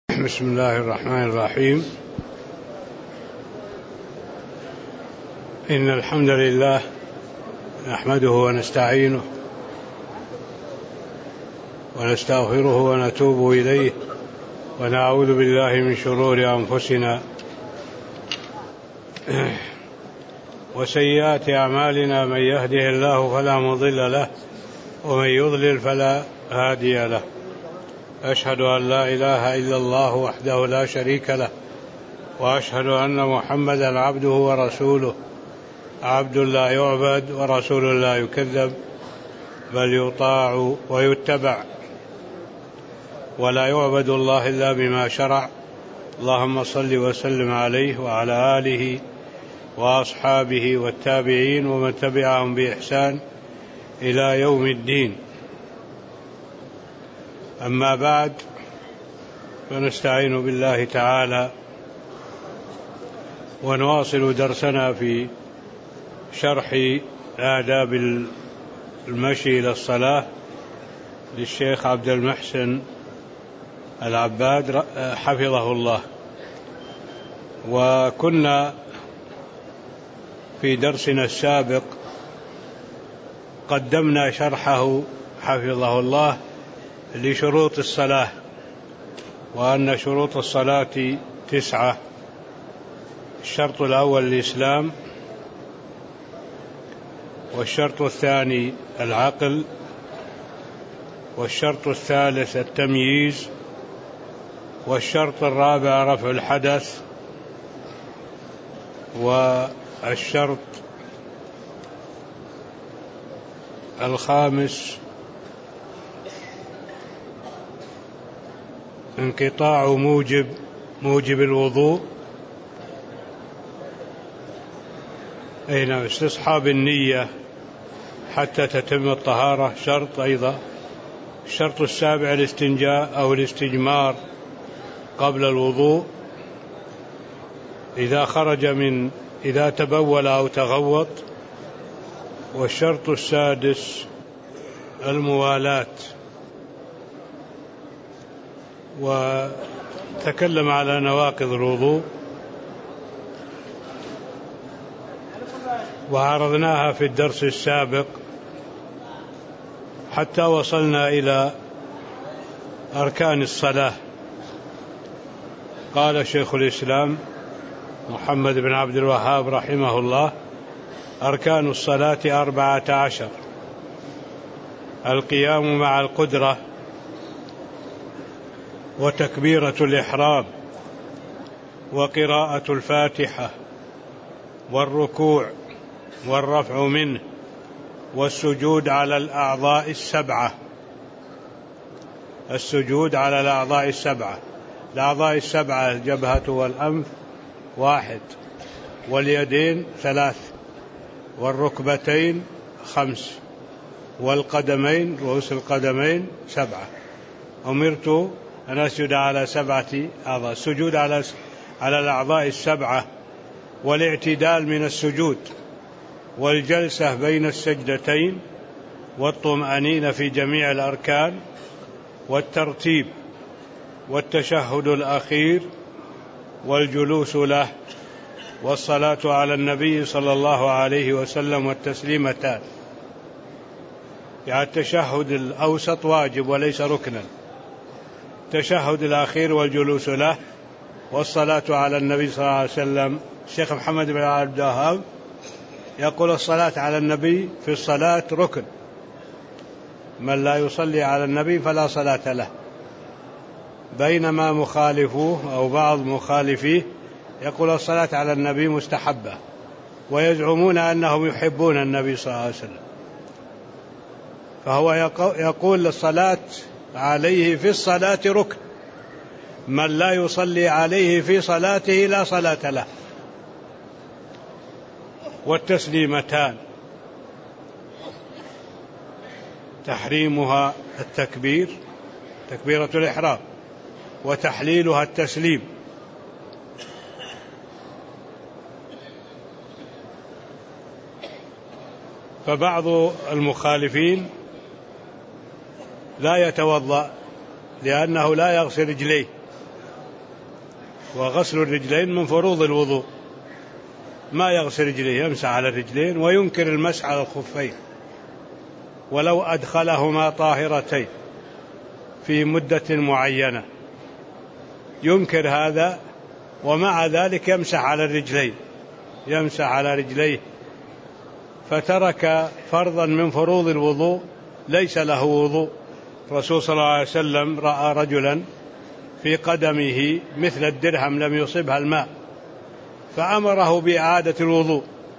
بسم الله الرحمن الرحيم. إن الحمد لله نحمده ونستعينه ونستغفره ونتوب إليه ونعوذ بالله من شرور أنفسنا وسيئات أعمالنا. من يهده الله فلا مضل له ومن يضلل فلا هادي له. أشهد أن لا إله إلا الله وحده لا شريك له، وأشهد أن محمدا عبده ورسوله، عبد لا يعبد ورسول لا يكذب، بل يطاع ويتبع، ولا يعبد الله إلا بما شرع. اللهم صل وسلم عليه وعلى آله وأصحابه والتابعين ومن تبعهم بإحسان إلى يوم الدين. أما بعد، فنستعين بالله تعالى ونواصل درسنا في شرح آداب المشي إلى الصلاة للشيخ عبد المحسن العباد حفظه الله. وكنا في درسنا السابق قدمنا شرحه حفظه الله لشروط الصلاة، وأن شروط الصلاة 9. الشرط الأول الإسلام، والشرط الثاني العقل، والشرط الثالث التمييز، والشرط الرابع رفع الحدث، والشرط الخامس انقطاع موجب الوضوء، استصحاب النية حتى تتم الطهارة شرط أيضا. الشرط السابع الاستنجاء أو الاستجمار قبل الوضوء إذا تبول أو تغوط. والشرط السادس الموالاة. وتكلم على نواقض الوضوء وعرضناها في الدرس السابق حتى وصلنا إلى أركان الصلاة. قال شيخ الإسلام محمد بن عبد الوهاب رحمه الله: أركان الصلاة 14: القيام مع القدرة، وتكبيرة الإحرام، وقراءة الفاتحة، والركوع والرفع منه، والسجود على الأعضاء السبعة. السجود على الأعضاء السبعة. الأعضاء السبعة: الجبهة والأنف 1، واليدين 3، والركبتين 5، والقدمين رؤوس القدمين 7. أمرت أن أسجد على 7 أعضاء. السجود على الأعضاء السبعة، والاعتدال من السجود، والجلسة بين السجدتين، والطمأنينة في جميع الأركان، والترتيب، والتشهد الأخير، والجلوس له، والصلاة على النبي صلى الله عليه وسلم، والتسليمتان. يعني التشهد الأوسط واجب وليس ركنا. التشهد الأخير والجلوس له والصلاة على النبي صلى الله عليه وسلم. الشيخ محمد بن عبد الوهاب يقول: الصلاة على النبي في الصلاة ركن، من لا يصلي على النبي فلا صلاة له. بينما مخالفوه أو بعض مخالفيه يقول الصلاة على النبي مستحبة، ويزعمون أنهم يحبون النبي صلى الله عليه وسلم. فهو يقول الصلاة عليه في الصلاة ركن، من لا يصلي عليه في صلاته لا صلاة له. والتسليمتان تحريمها التكبير، تكبيرة الإحرام، وتحليلها التسليم. فبعض المخالفين لا يتوضأ لأنه لا يغسل رجليه وغسل الرجلين من فروض الوضوء، ما يغسل رجليه، يمسح على الرجلين، وينكر المسح على الخفين ولو أدخلهما طاهرتين في مدة معينة، ينكر هذا، ومع ذلك يمسح على الرجلين، يمسح على رجليه، فترك فرضا من فروض الوضوء ليس له وضوء. الرسول صلى الله عليه وسلم رأى رجلا في قدمه مثل الدرهم لم يصبها الماء، فأمره بإعادة الوضوء.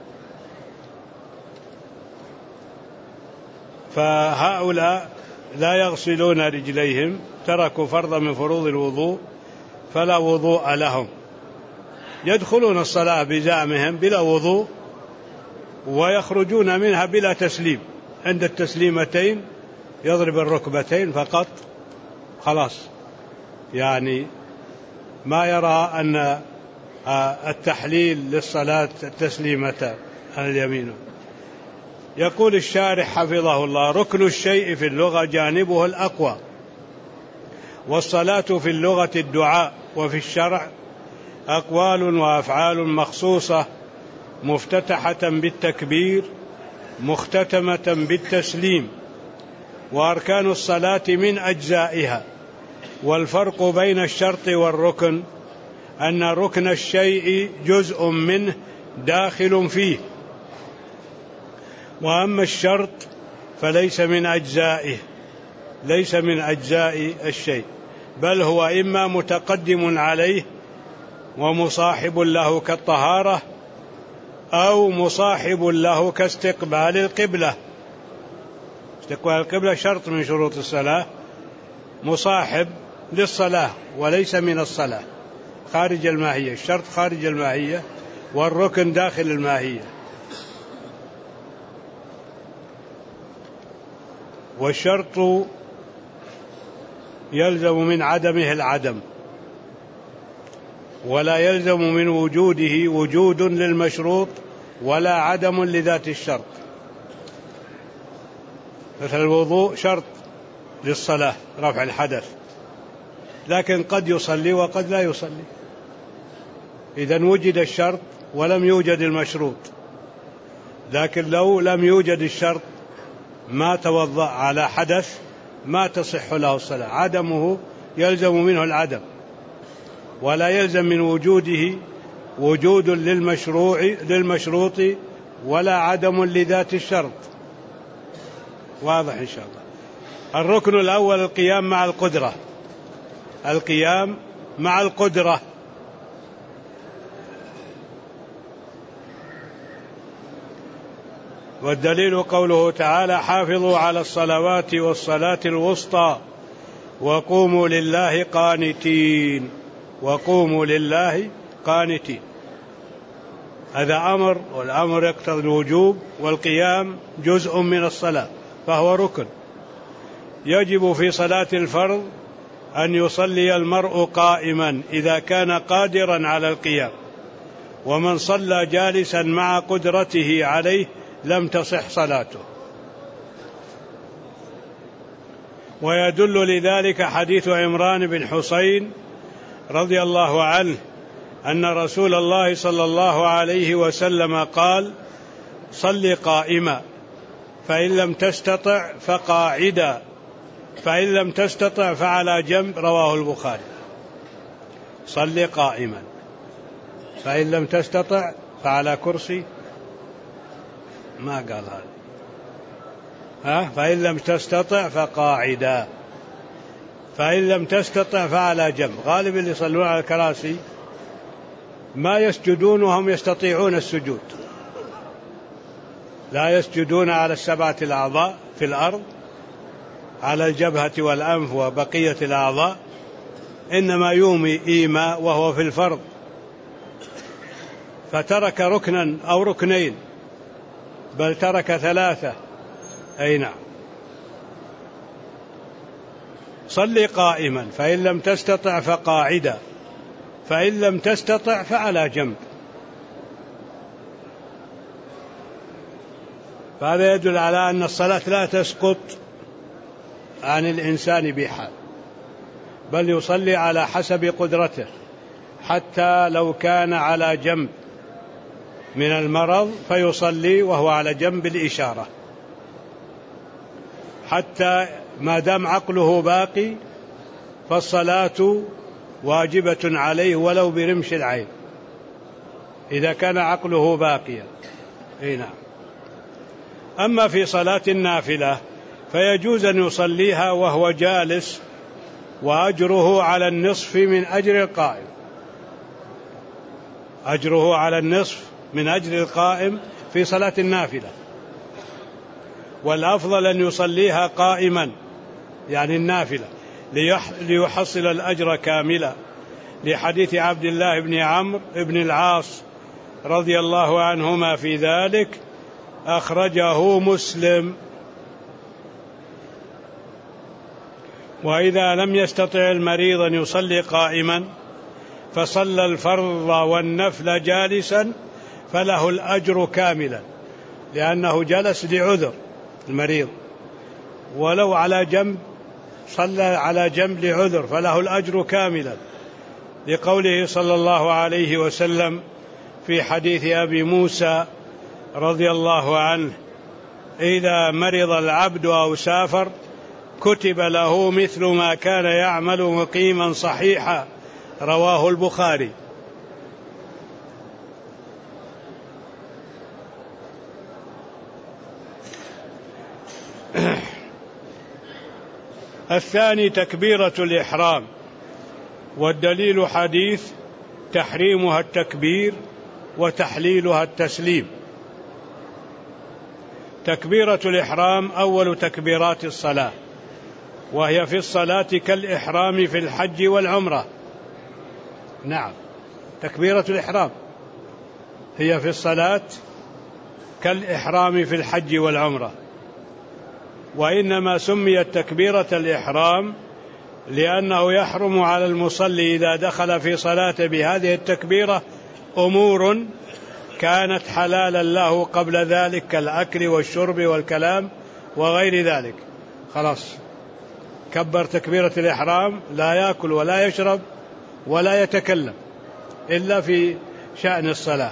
فهؤلاء لا يغسلون رجليهم، تركوا فرضا من فروض الوضوء فلا وضوء لهم، يدخلون الصلاة بزعمهم بلا وضوء ويخرجون منها بلا تسليم، عند التسليمتين يضرب الركبتين فقط، خلاص، يعني ما يرى أن التحليل للصلاة التسليمتان على اليمين. يقول الشارح حفظه الله: ركن الشيء في اللغة جانبه الأقوى، والصلاة في اللغة الدعاء، وفي الشرع أقوال وأفعال مخصوصة مفتتحة بالتكبير مختتمة بالتسليم، وأركان الصلاة من أجزائها. والفرق بين الشرط والركن أن ركن الشيء جزء منه داخل فيه، وأما الشرط فليس من أجزائه، ليس من أجزاء الشيء، بل هو إما متقدم عليه ومصاحب له كالطهارة، أو مصاحب له كاستقبال القبلة. استقبال القبلة شرط من شروط الصلاة، مصاحب للصلاة وليس من الصلاة، خارج الماهية، الشرط خارج الماهية والركن داخل الماهية. والشرط يلزم من عدمه العدم، ولا يلزم من وجوده وجود للمشروط ولا عدم لذات الشرط. مثل الوضوء شرط للصلاة رفع الحدث، لكن قد يصلي وقد لا يصلي، إذن وجد الشرط ولم يوجد المشروط. لكن لو لم يوجد الشرط ما توضأ على حدث ما تصح له الصلاة، عدمه يلزم منه العدم، ولا يلزم من وجوده وجود للمشروط ولا عدم لذات الشرط. واضح إن شاء الله. الركن الأول القيام مع القدرة، القيام مع القدرة، والدليل قوله تعالى: حافظوا على الصلوات والصلاة الوسطى وقوموا لله قانتين، وقوموا لله قانتين. هذا أمر، والأمر يقتضي الوجوب، والقيام جزء من الصلاة فهو ركن. يجب في صلاة الفرض أن يصلي المرء قائما إذا كان قادرا على القيام، ومن صلى جالسا مع قدرته عليه لم تصح صلاته. ويدل لذلك حديث عمران بن حسين رضي الله عنه أن رسول الله صلى الله عليه وسلم قال: صل قائما، فإن لم تستطع فقاعدا، فإن لم تستطع فعلى جنب. رواه البخاري. صل قائما، فإن لم تستطع فعلى كرسي، ما قال هذا، فإن لم تستطع فقاعدا، فإن لم تستطع فعلى جنب. غالب اللي يصلون على الكراسي ما يسجدون وهم يستطيعون السجود، لا يسجدون على السبعة الأعضاء في الأرض، على الجبهة والأنف وبقية الأعضاء، إنما يومي إيماء وهو في الفرض، فترك ركنا أو ركنين، بل ترك ثلاثة. أي نعم. صل قائما، فإن لم تستطع فقاعدا، فإن لم تستطع فعلى جنب. فهذا يدل على أن الصلاة لا تسقط عن الإنسان بحال، بل يصلي على حسب قدرته، حتى لو كان على جنب من المرض فيصلي وهو على جنب الإشارة، حتى ما دام عقله باقي فالصلاة واجبة عليه ولو برمش العين إذا كان عقله باقيا. نعم. أما في صلاة النافلة فيجوز أن يصليها وهو جالس، وأجره على النصف من أجر القائم، أجره على النصف من أجر القائم في صلاة النافلة، والأفضل أن يصليها قائما يعني النافلة ليحصل الأجر كاملا، لحديث عبد الله بن عمرو بن العاص رضي الله عنهما في ذلك، أخرجه مسلم. وإذا لم يستطع المريض أن يصلي قائما فصلى الفرض والنفل جالسا فله الأجر كاملا، لأنه جلس لعذر المريض، ولو على جنب صلى على جنب لعذر فله الأجر كاملا، لقوله صلى الله عليه وسلم في حديث أبي موسى رضي الله عنه: إذا مرض العبد أو سافر كتب له مثل ما كان يعمل مقيما صحيحا، رواه البخاري. الثاني تكبيرة الإحرام، والدليل حديث تحريمها التكبير وتحليلها التسليم. تكبيرة الإحرام أول تكبيرات الصلاة، وهي في الصلاة كالإحرام في الحج والعمرة. نعم، تكبيرة الإحرام هي في الصلاة كالإحرام في الحج والعمرة، وإنما سميت تكبيرة الإحرام لأنه يحرم على المصلي إذا دخل في صلاة بهذه التكبيرة أمور كانت حلالا له قبل ذلك كالأكل والشرب والكلام وغير ذلك. خلاص كبر تكبيرة الإحرام، لا يأكل ولا يشرب ولا يتكلم إلا في شأن الصلاة.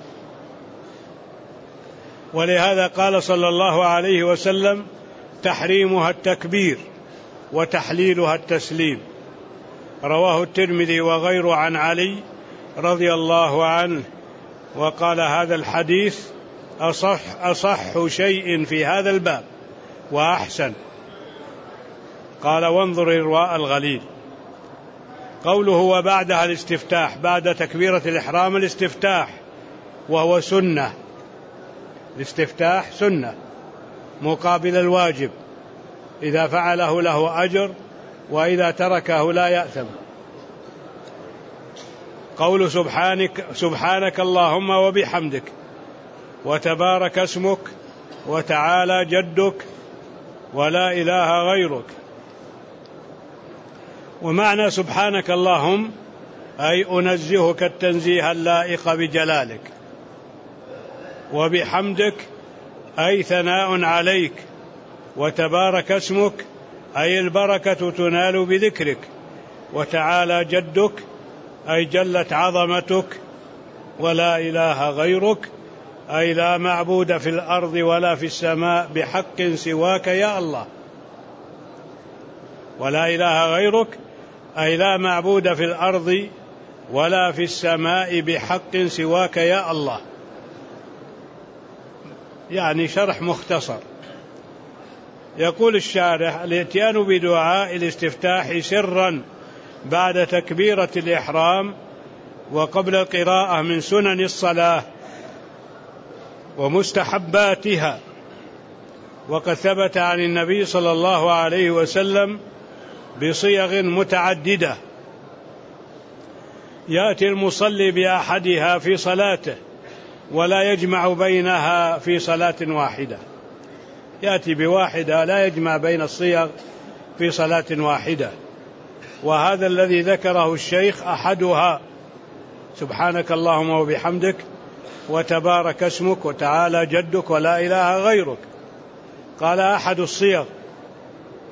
ولهذا قال صلى الله عليه وسلم: تحريمها التكبير وتحليلها التسليم. رواه الترمذي وغيره عن علي رضي الله عنه، وقال: هذا الحديث أصح شيء في هذا الباب وأحسن. قال: وانظر إرواء الغليل. قوله وبعدها الاستفتاح، بعد تكبيرة الإحرام الاستفتاح، وهو سنة. الاستفتاح سنة مقابل الواجب، إذا فعله له أجر وإذا تركه لا يأثم. قول سبحانك اللهم وبحمدك وتبارك اسمك وتعالى جدك ولا إله غيرك. ومعنى سبحانك اللهم أي أنزهك التنزيه اللائق بجلالك، وبحمدك أي ثناء عليك، وتبارك اسمك أي البركة تنال بذكرك، وتعالى جدك أي جلت عظمتك، ولا إله غيرك أي لا معبود في الأرض ولا في السماء بحق سواك يا الله. ولا إله غيرك أي لا معبود في الأرض ولا في السماء بحق سواك يا الله. يعني شرح مختصر. يقول الشارح: الاتيان بدعاء الاستفتاح سرا بعد تكبيرة الإحرام وقبل القراءة من سنن الصلاة ومستحباتها، وقد ثبت عن النبي صلى الله عليه وسلم بصيغ متعددة يأتي المصلي بأحدها في صلاته ولا يجمع بينها في صلاة واحدة، يأتي بواحدة لا يجمع بين الصيغ في صلاة واحدة. وهذا الذي ذكره الشيخ أحدها: سبحانك اللهم وبحمدك وتبارك اسمك وتعالى جدك ولا إله غيرك. قال أحد الصيغ،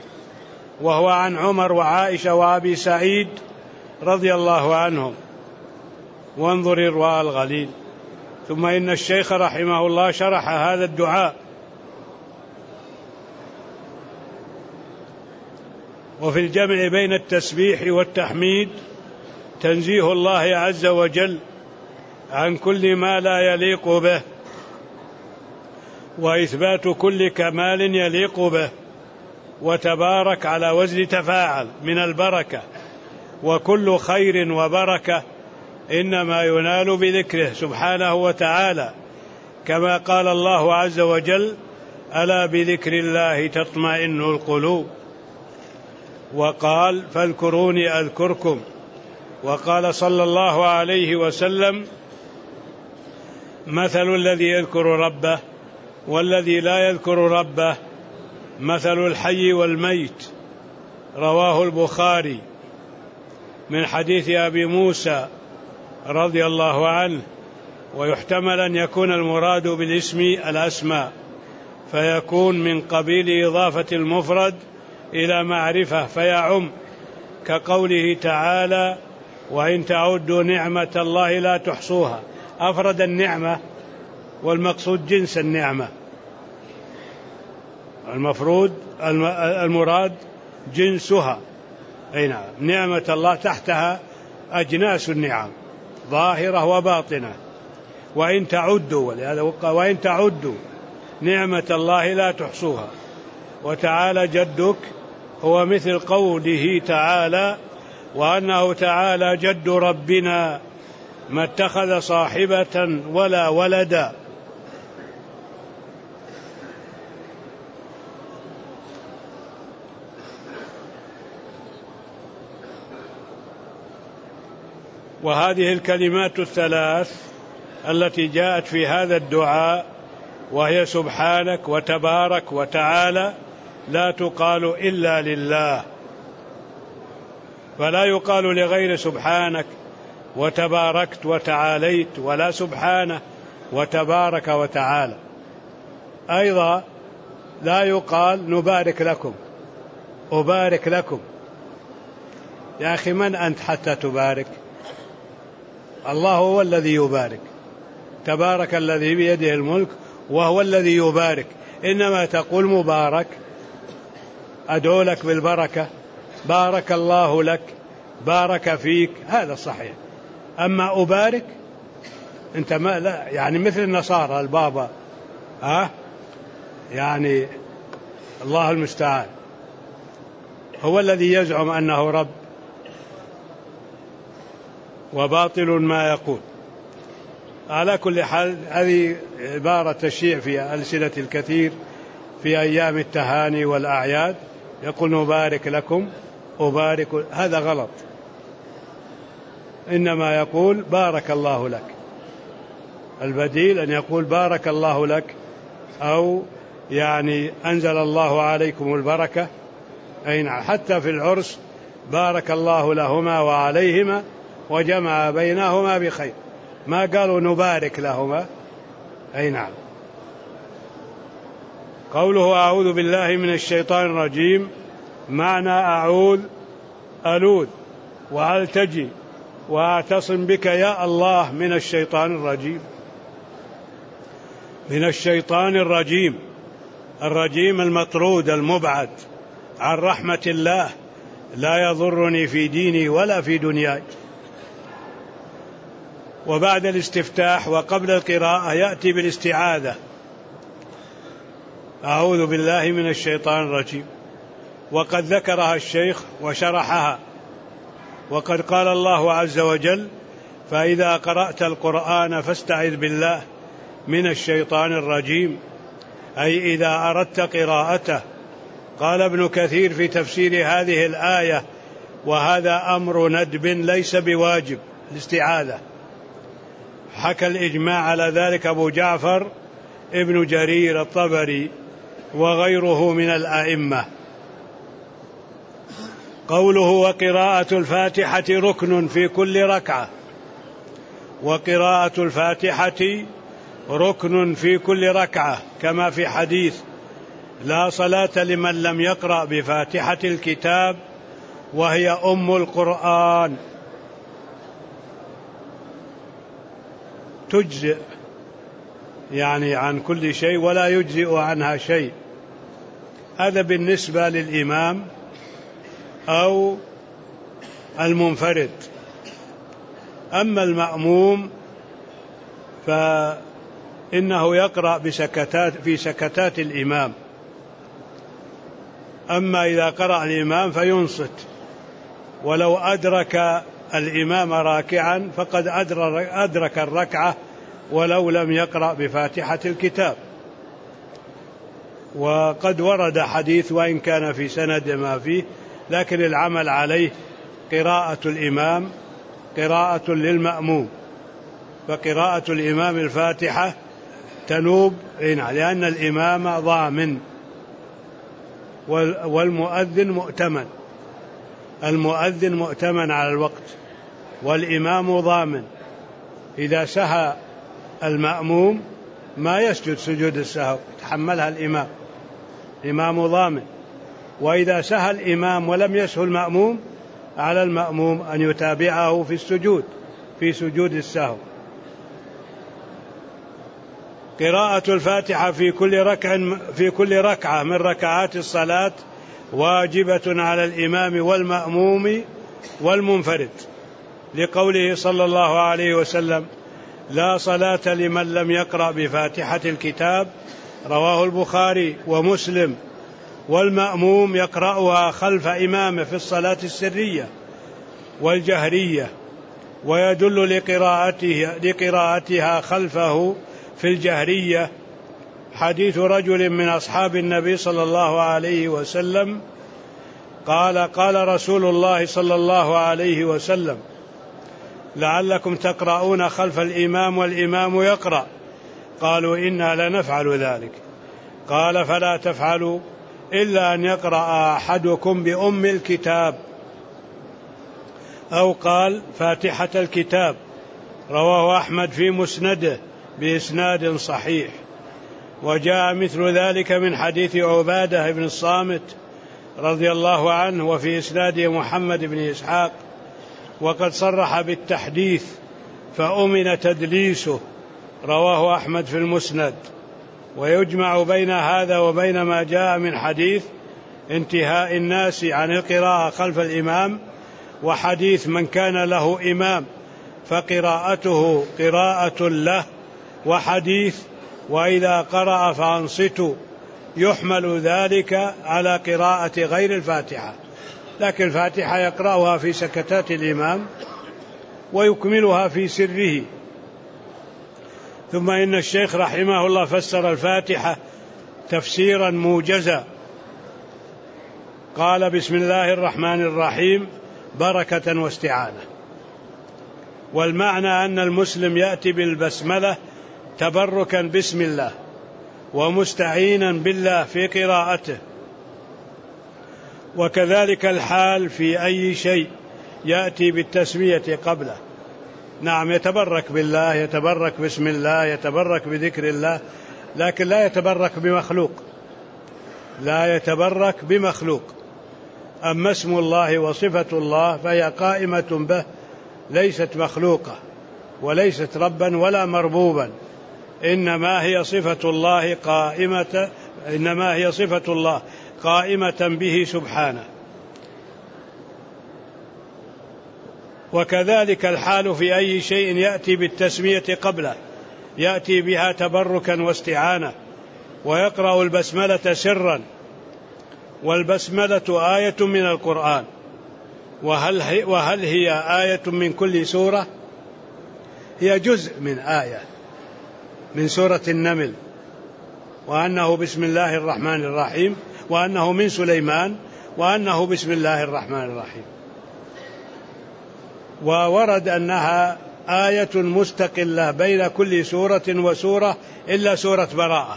وهو عن عمر وعائشة وأبي سعيد رضي الله عنهم. وانظر إرواء الغليل. ثم إن الشيخ رحمه الله شرح هذا الدعاء، وفي الجمع بين التسبيح والتحميد تنزيه الله عز وجل عن كل ما لا يليق به، وإثبات كل كمال يليق به، وتبارك على وزن تفاعل من البركة، وكل خير وبركة إنما ينال بذكره سبحانه وتعالى، كما قال الله عز وجل: ألا بذكر الله تطمئن القلوب. وقال: فاذكروني أذكركم. وقال صلى الله عليه وسلم: مثل الذي يذكر ربه والذي لا يذكر ربه مثل الحي والميت. رواه البخاري من حديث أبي موسى رضي الله عنه. ويحتمل أن يكون المراد بالاسم الأسماء، فيكون من قبيل إضافة المفرد إلى معرفة فيعم، كقوله تعالى: وإن تعدوا نعمة الله لا تحصوها. أفرد النعمة والمقصود جنس النعمة، المراد جنسها. أي نعم، نعمة الله تحتها أجناس النعم ظاهرة وباطنة. وإن تعدوا، ولهذا وإن تعدوا نعمة الله لا تحصوها. وتعالى جدك هو مثل قوله تعالى: وأنه تعالى جد ربنا ما اتخذ صاحبة ولا ولدا. وهذه الكلمات الثلاث التي جاءت في هذا الدعاء، وهي سبحانك وتبارك وتعالى، لا تقال إلا لله، فلا يقال لغير سبحانك وتباركت وتعاليت، ولا سبحانه وتبارك وتعالى. أيضا لا يقال نبارك لكم، أبارك لكم. يا أخي من أنت حتى تبارك؟ الله هو الذي يبارك، تبارك الذي بيده الملك وهو الذي يبارك. إنما تقول مبارك، أدعو لك بالبركة، بارك الله لك، بارك فيك، هذا صحيح. أما أبارك أنت ما لا، يعني مثل النصارى البابا، يعني الله المستعان، هو الذي يزعم أنه رب، وباطل ما يقول. على كل حال هذه عبارة تشيع في ألسنة الكثير في أيام التهاني والأعياد، يقول نبارك لكم، أبارك، هذا غلط. إنما يقول بارك الله لك. البديل أن يقول بارك الله لك، أو يعني أنزل الله عليكم البركة. أي حتى في العرس بارك الله لهما وعليهما وجمع بينهما بخير، ما قالوا نبارك لهما. أي نعم. قوله أعوذ بالله من الشيطان الرجيم، معنى أعوذ ألوذ وألتجي وأعتصم بك يا الله من الشيطان الرجيم. من الشيطان الرجيم، الرجيم المطرود المبعد عن رحمة الله، لا يضرني في ديني ولا في دنياي. وبعد الاستفتاح وقبل القراءة يأتي بالاستعاذة، أعوذ بالله من الشيطان الرجيم، وقد ذكرها الشيخ وشرحها. وقد قال الله عز وجل: فإذا قرأت القرآن فاستعذ بالله من الشيطان الرجيم، أي إذا أردت قراءته. قال ابن كثير في تفسير هذه الآية: وهذا أمر ندب ليس بواجب الاستعاذة. حكى الإجماع على ذلك أبو جعفر ابن جرير الطبري وغيره من الأئمة. قوله وقراءة الفاتحة ركن في كل ركعة، وقراءة الفاتحة ركن في كل ركعة، كما في حديث: لا صلاة لمن لم يقرأ بفاتحة الكتاب وهي أم القرآن. تجزئ يعني عن كل شيء ولا يجزئ عنها شيء. هذا بالنسبة للإمام أو المنفرد. أما المأموم فإنه يقرأ في سكتات الإمام. أما إذا قرأ الإمام فينصت، ولو أدرك الإمام راكعا فقد أدرك الركعة ولو لم يقرأ بفاتحة الكتاب. وقد ورد حديث وإن كان في سند ما فيه، لكن العمل عليه قراءة الإمام قراءة للمأموم، فقراءة الإمام الفاتحة تنوب لأن الإمام ضامن والمؤذن مؤتمن. المؤذن مؤتمن على الوقت والإمام ضامن. إذا سهى المأموم ما يسجد سجود السهو، يتحملها الإمام، إمام ضامن. وإذا سهى الإمام ولم يسهو المأموم على المأموم أن يتابعه في سجود السهو. قراءة الفاتحة في كل ركعة من ركعات الصلاة واجبة على الإمام والمأموم والمنفرد، لقوله صلى الله عليه وسلم: لا صلاة لمن لم يقرأ بفاتحة الكتاب، رواه البخاري ومسلم. والمأموم يقرأها خلف إمامه في الصلاة السرية والجهرية، ويدل لقراءتها خلفه في الجهرية حديث رجل من أصحاب النبي صلى الله عليه وسلم قال رسول الله صلى الله عليه وسلم: لعلكم تقرؤون خلف الإمام والإمام يقرأ. قالوا: إنا لنفعل ذلك. قال: فلا تفعلوا إلا أن يقرأ أحدكم بأم الكتاب، أو قال فاتحة الكتاب. رواه أحمد في مسنده بإسناد صحيح. وجاء مثل ذلك من حديث عبادة بن الصامت رضي الله عنه، وفي إسناده محمد بن إسحاق، وقد صرح بالتحديث فأمن تدليسه. رواه أحمد في المسند. ويجمع بين هذا وبين ما جاء من حديث انتهاء الناس عن القراءة خلف الإمام، وحديث من كان له إمام فقراءته قراءة له، وحديث وإذا قرأ فأنصتوا، يحمل ذلك على قراءة غير الفاتحة. لكن الفاتحة يقرأها في سكتات الإمام ويكملها في سره. ثم إن الشيخ رحمه الله فسر الفاتحة تفسيرا موجزا، قال: بسم الله الرحمن الرحيم بركة واستعانة. والمعنى أن المسلم يأتي بالبسملة تبركا بسم الله ومستعينا بالله في قراءته. وكذلك الحال في أي شيء يأتي بالتسمية قبله. نعم، يتبرك بالله، يتبرك بسم الله، يتبرك بذكر الله، لكن لا يتبرك بمخلوق. أما اسم الله وصفة الله فهي قائمة به، ليست مخلوقة وليست ربا ولا مربوبا، إنما هي صفة الله قائمة به سبحانه. وكذلك الحال في أي شيء يأتي بالتسمية قبله، يأتي بها تبركا واستعانة، ويقرأ البسملة سرا. والبسملة آية من القرآن. وهل هي آية من كل سورة؟ هي جزء من آية من سورة النمل، وأنه بسم الله الرحمن الرحيم، وأنه من سليمان، وأنه بسم الله الرحمن الرحيم. وورد أنها آية مستقلة بين كل سورة وسورة إلا سورة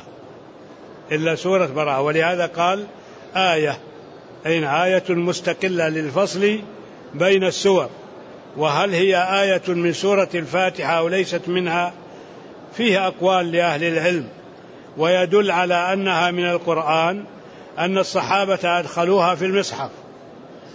براءة، ولهذا قال آية، آية مستقلة للفصل بين السور. وهل هي آية من سورة الفاتحة أو ليست منها؟ فيه أقوال لأهل العلم. ويدل على أنها من القرآن أن الصحابة أدخلوها في المصحف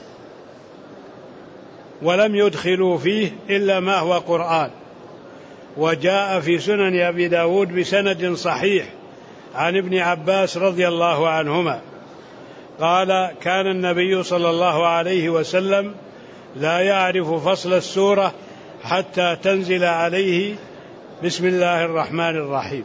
ولم يدخلوا فيه إلا ما هو قرآن، وجاء في سنن أبي داود بسند صحيح عن ابن عباس رضي الله عنهما قال: كان النبي صلى الله عليه وسلم لا يعرف فصل السورة حتى تنزل عليه بسم الله الرحمن الرحيم.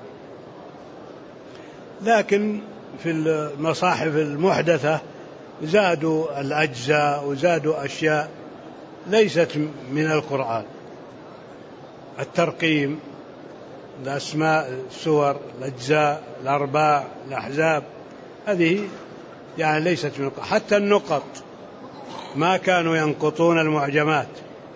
لكن في المصاحف المحدثة زادوا الأجزاء وزادوا أشياء ليست من القرآن، الترقيم، الأسماء، السور، الأجزاء، الأرباع، الأحزاب، هذه يعني ليست من القرآن. حتى النقط ما كانوا ينقطون المعجمات،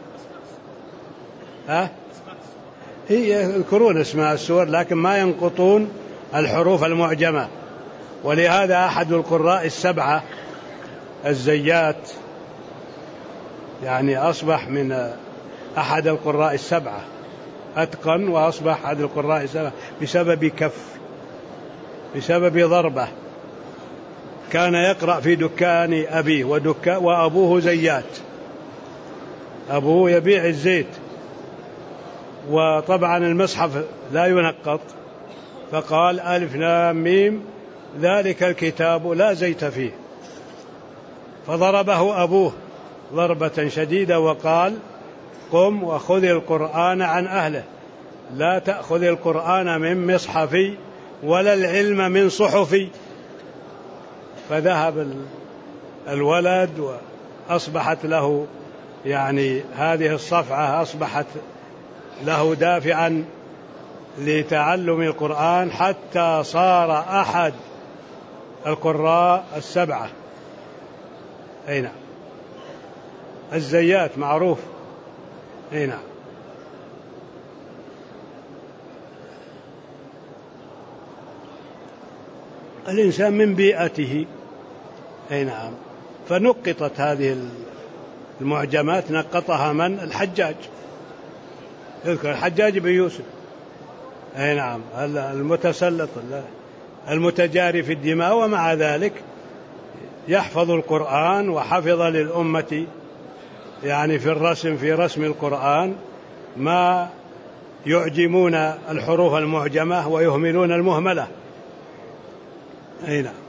هي يذكرون اسماء السور لكن ما ينقطون الحروف المعجمة. ولهذا أحد القراء السبعة الزيات يعني أصبح من أحد القراء السبعة، أتقن وأصبح أحد القراء السبعة بسبب ضربة. كان يقرأ في دكان أبيه وأبوه زيات، أبوه يبيع الزيت، وطبعا المصحف لا ينقط، فقال: ألف لام ميم ذلك الكتاب لا زيت فيه. فضربه أبوه ضربة شديدة وقال: قم وخذ القرآن عن أهله، لا تأخذ القرآن من مصحفي ولا العلم من صحفي. فذهب الولد وأصبحت له يعني هذه الصفعة أصبحت له دافعا لتعلم القرآن، حتى صار أحد القراء السبعة. أي نعم، الزيات معروف. أي نعم. الإنسان من بيئته. أي نعم. فنقطت هذه المعجمات، نقطها من؟ الحجاج، يذكر الحجاج بن يوسف. أي نعم، المتسلط المتجاري في الدماء، ومع ذلك يحفظ القرآن، وحفظ للأمة يعني في رسم القرآن ما يعجمون الحروف المعجمة ويهملون المهملة. أي نعم.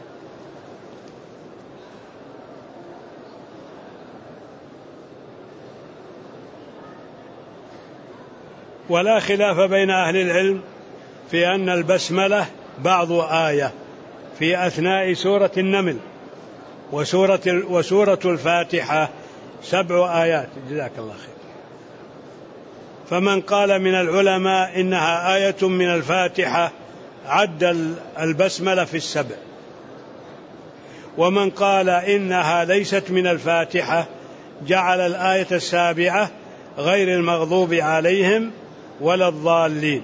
ولا خلاف بين أهل العلم في أن البسملة بعض آية في أثناء سورة النمل، وسورة الفاتحة 7 آيات. جزاك الله خير. فمن قال من العلماء إنها آية من الفاتحة عد البسملة في 7، ومن قال إنها ليست من الفاتحة جعل الآية 7 غير المغضوب عليهم ولا الضالين.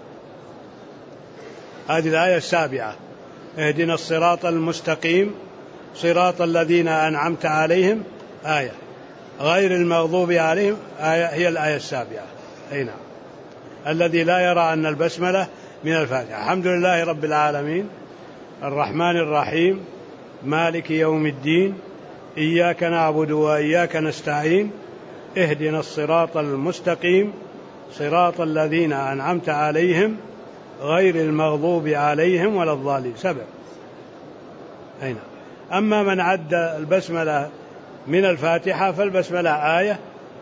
هذه الآية 7: اهدنا الصراط المستقيم صراط الذين أنعمت عليهم، آية غير المغضوب عليهم، آية هي الآية 7. أي نعم. الذي لا يرى أن البسملة من الفاتحة. الحمد لله رب العالمين الرحمن الرحيم مالك يوم الدين إياك نعبد وإياك نستعين اهدنا الصراط المستقيم صراط الذين أنعمت عليهم غير المغضوب عليهم ولا الضالين. 7. أي نعم. أما من عد البسملة من الفاتحة فالبسملة آية،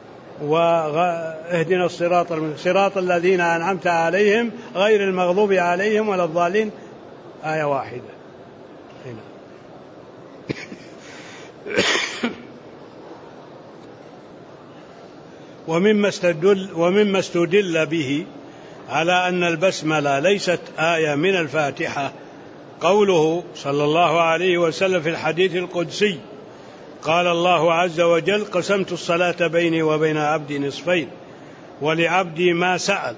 واهدنا صراط الذين أنعمت عليهم غير المغضوب عليهم ولا الضالين آية واحدة. أي نعم. ومما استدل به على أن البسملة ليست آية من الفاتحة قوله صلى الله عليه وسلم في الحديث القدسي: قال الله عز وجل: قسمت الصلاة بيني وبين عبدي نصفين ولعبدي ما سأل.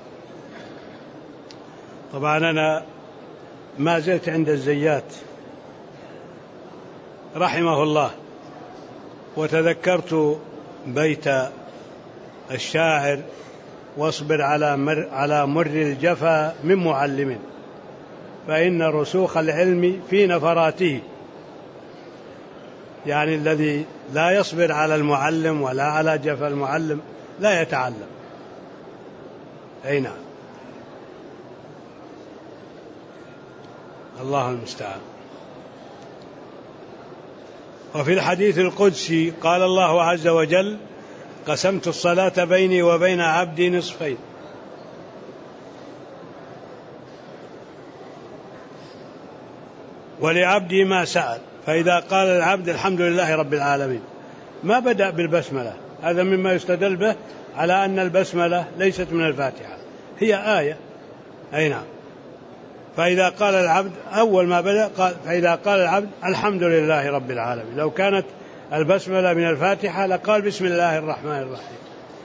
طبعا أنا ما زلت عند الزيات رحمه الله، وتذكرت بيت الشاعر: واصبر على مر الجفا من معلم، فإن رسوخ العلم في نفراته. يعني الذي لا يصبر على المعلم ولا على جفا المعلم لا يتعلم. أي نعم. الله المستعان. وفي الحديث القدسي قال الله عز وجل: قسمت الصلاة بيني وبين عبدي نصفين. ولعبدي ما سأل. فإذا قال العبد الحمد لله رب العالمين ما بدأ بالبسملة، هذا مما يستدل به على أن البسملة ليست من الفاتحة، هي آية. أي نعم. فإذا قال العبد أول ما بدأ قال: فإذا قال العبد الحمد لله رب العالمين. لو كانت البسملة من الفاتحة لقال بسم الله الرحمن الرحيم.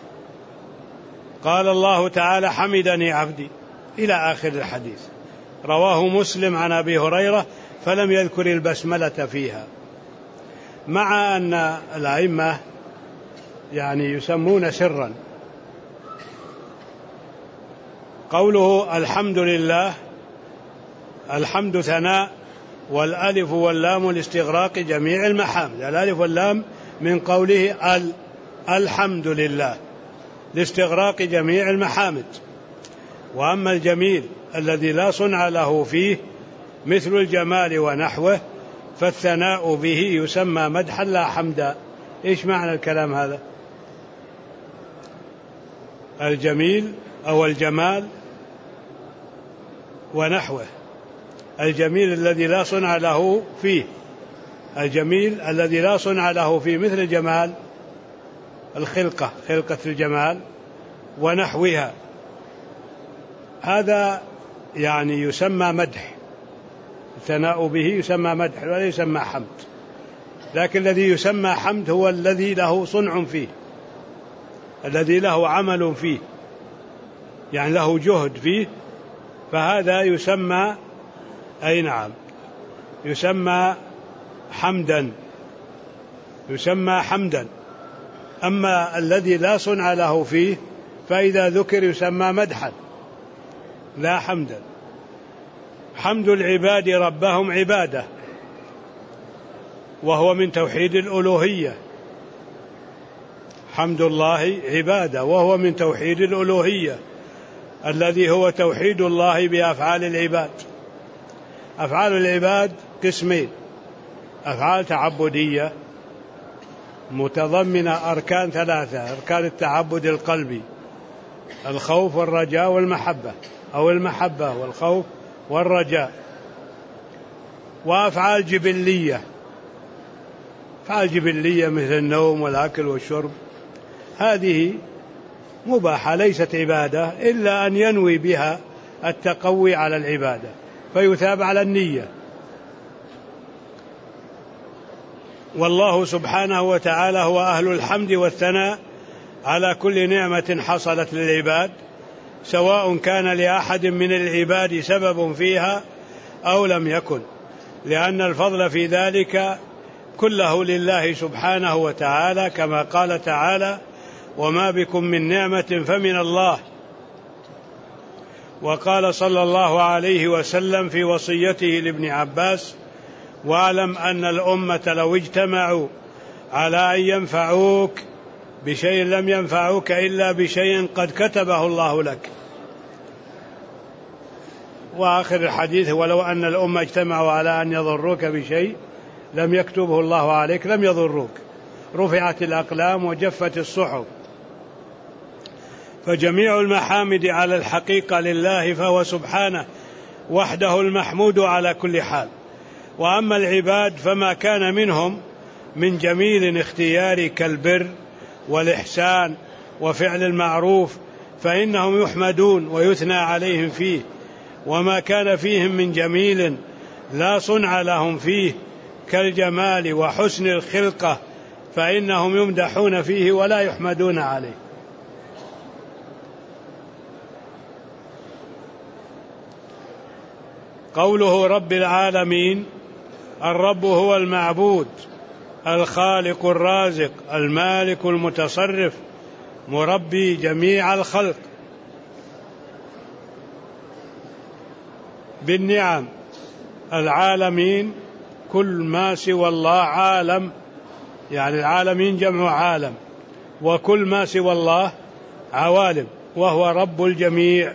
قال الله تعالى: حمدني عبدي، إلى آخر الحديث. رواه مسلم عن أبي هريرة فلم يذكر البسملة فيها، مع أن الأئمة يعني يسمون سرا. قوله الحمد لله، الحمد ثناء، والألف واللام لاستغراق جميع المحامد. الألف واللام من قوله الحمد لله لاستغراق جميع المحامد. وأما الجميل الذي لا صنع له فيه مثل الجمال ونحوه فالثناء به يسمى مدحا لا حمدا. إيش معنى الكلام هذا؟ الجميل أو الجمال ونحوه، الجميل الذي لا صنع له فيه، الجميل الذي لا صنع له فيه مثل الجمال، الخلقة، خلقة الجمال ونحوها، هذا يعني يسمى مدح. الثناء به يسمى مدح ولا يسمى حمد. لكن الذي يسمى حمد هو الذي له صنع فيه، الذي له عمل فيه، يعني له جهد فيه، فهذا يسمى أي نعم يسمى حمدا، يسمى حمدا. أما الذي لا صنع له فيه فإذا ذكر يسمى مدحا لا حمدا. حمد العباد ربهم عبادة، وهو من توحيد الألوهية. حمد الله عبادة وهو من توحيد الألوهية، الذي هو توحيد الله بأفعال العباد. أفعال العباد قسمين: أفعال تعبدية متضمنة أركان ثلاثة: أركان التعبد القلبي، الخوف والرجاء والمحبة، أو المحبة والخوف والرجاء. وأفعال جبلية، أفعال جبلية مثل النوم والأكل والشرب، هذه مباحة ليست عبادة إلا أن ينوي بها التقوي على العبادة فيثاب على النية. والله سبحانه وتعالى هو أهل الحمد والثناء على كل نعمة حصلت للعباد، سواء كان لأحد من العباد سبب فيها أو لم يكن، لأن الفضل في ذلك كله لله سبحانه وتعالى، كما قال تعالى: وما بكم من نعمة فمن الله. وقال صلى الله عليه وسلم في وصيته لابن عباس: واعلم أن الأمة لو اجتمعوا على أن ينفعوك بشيء لم ينفعوك إلا بشيء قد كتبه الله لك. وآخر الحديث: ولو أن الأمة اجتمعوا على أن يضروك بشيء لم يكتبه الله عليك لم يضروك، رفعت الأقلام وجفت الصحف. فجميع المحامد على الحقيقة لله، فهو سبحانه وحده المحمود على كل حال. وأما العباد فما كان منهم من جميل اختياري كالبر والإحسان وفعل المعروف فإنهم يحمدون ويثنى عليهم فيه، وما كان فيهم من جميل لا صنع لهم فيه كالجمال وحسن الخلقة فإنهم يمدحون فيه ولا يحمدون عليه. قوله رب العالمين: الرب هو المعبود، الخالق الرازق، المالك المتصرف، مربي جميع الخلق بالنعم. العالمين كل ما سوى الله عالم، يعني العالمين جمع عالم، وكل ما سوى الله عوالم. وهو رب الجميع،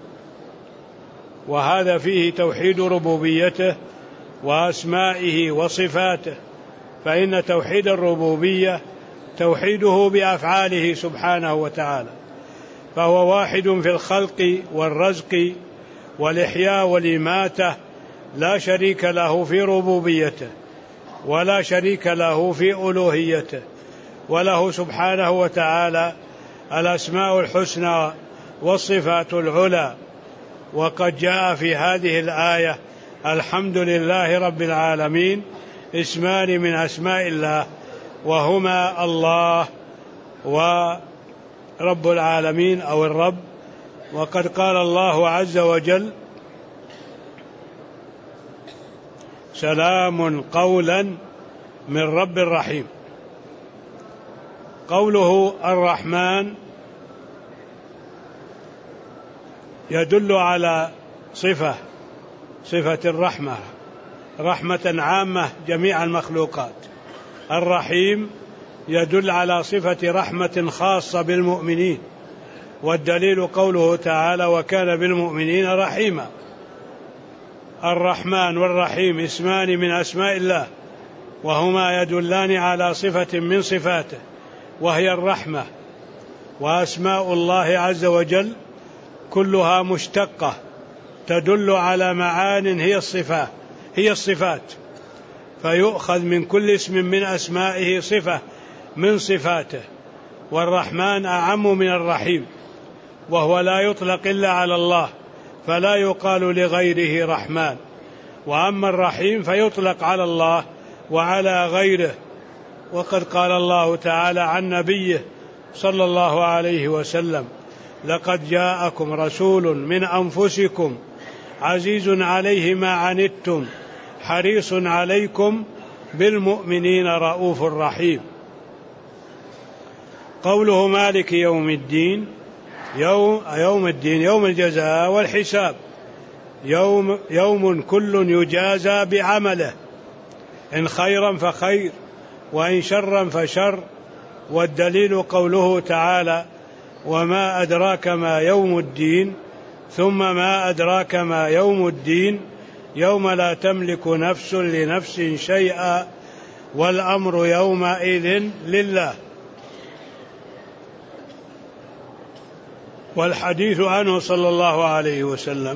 وهذا فيه توحيد ربوبيته وأسمائه وصفاته، فإن توحيد الربوبية توحيده بأفعاله سبحانه وتعالى، فهو واحد في الخلق والرزق والإحياء والإماتة، لا شريك له في ربوبيته ولا شريك له في ألوهيته، وله سبحانه وتعالى الأسماء الحسنى والصفات العلى. وقد جاء في هذه الآية الحمد لله رب العالمين اسمان من أسماء الله، وهما الله ورب العالمين أو الرب. وقد قال الله عز وجل سلام قولا من رب رحيم. قوله الرحمن يدل على صفة الرحمة، رحمة عامة جميع المخلوقات. الرحيم يدل على صفة رحمة خاصة بالمؤمنين، والدليل قوله تعالى وكان بالمؤمنين رحيما. الرحمن والرحيم اسمان من أسماء الله، وهما يدلان على صفة من صفاته وهي الرحمة. وأسماء الله عز وجل كلها مشتقة تدل على معان هي الصفات، فيؤخذ من كل اسم من أسمائه صفة من صفاته. والرحمن أعم من الرحيم، وهو لا يطلق إلا على الله، فلا يقال لغيره رحمن. وأما الرحيم فيطلق على الله وعلى غيره. وقد قال الله تعالى عن نبيه صلى الله عليه وسلم لقد جاءكم رسول من أنفسكم عزيز عليه ما عنتم حريص عليكم بالمؤمنين رؤوف رحيم. قوله مالك يوم الدين، يوم الدين يوم الجزاء والحساب، يوم كل يجازى بعمله، إن خيرا فخير وإن شرا فشر. والدليل قوله تعالى وما أدراك ما يوم الدين، ثم ما أدراك ما يوم الدين يوم لا تملك نفس لنفس شيئا والأمر يومئذ لله. والحديث عنه صلى الله عليه وسلم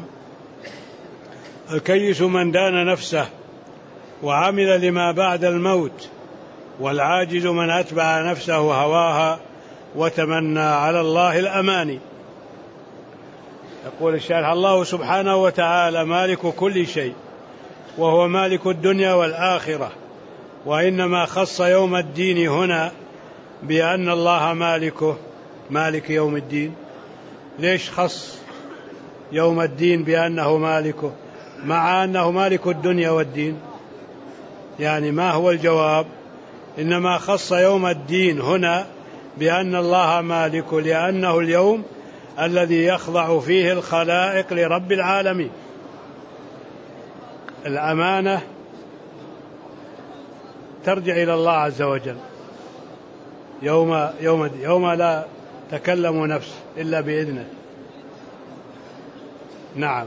الكيس من دان نفسه وعمل لما بعد الموت، والعاجز من أتبع نفسه هواها وتمنى على الله الأماني. يقول الشارح الله سبحانه وتعالى مالك كل شيء، وهو مالك الدنيا والآخرة، وإنما خص يوم الدين هنا بأن الله مالك يوم الدين. ليش خص يوم الدين بأنه مالكه مع أنه مالك الدنيا والدين؟ يعني ما هو الجواب؟ إنما خص يوم الدين هنا بأن الله مالك، لأنه اليوم الذي يخضع فيه الخلائق لرب العالمين. الأمانة ترجع إلى الله عز وجل يوم لا تكلم نفس إلا بإذنه. نعم.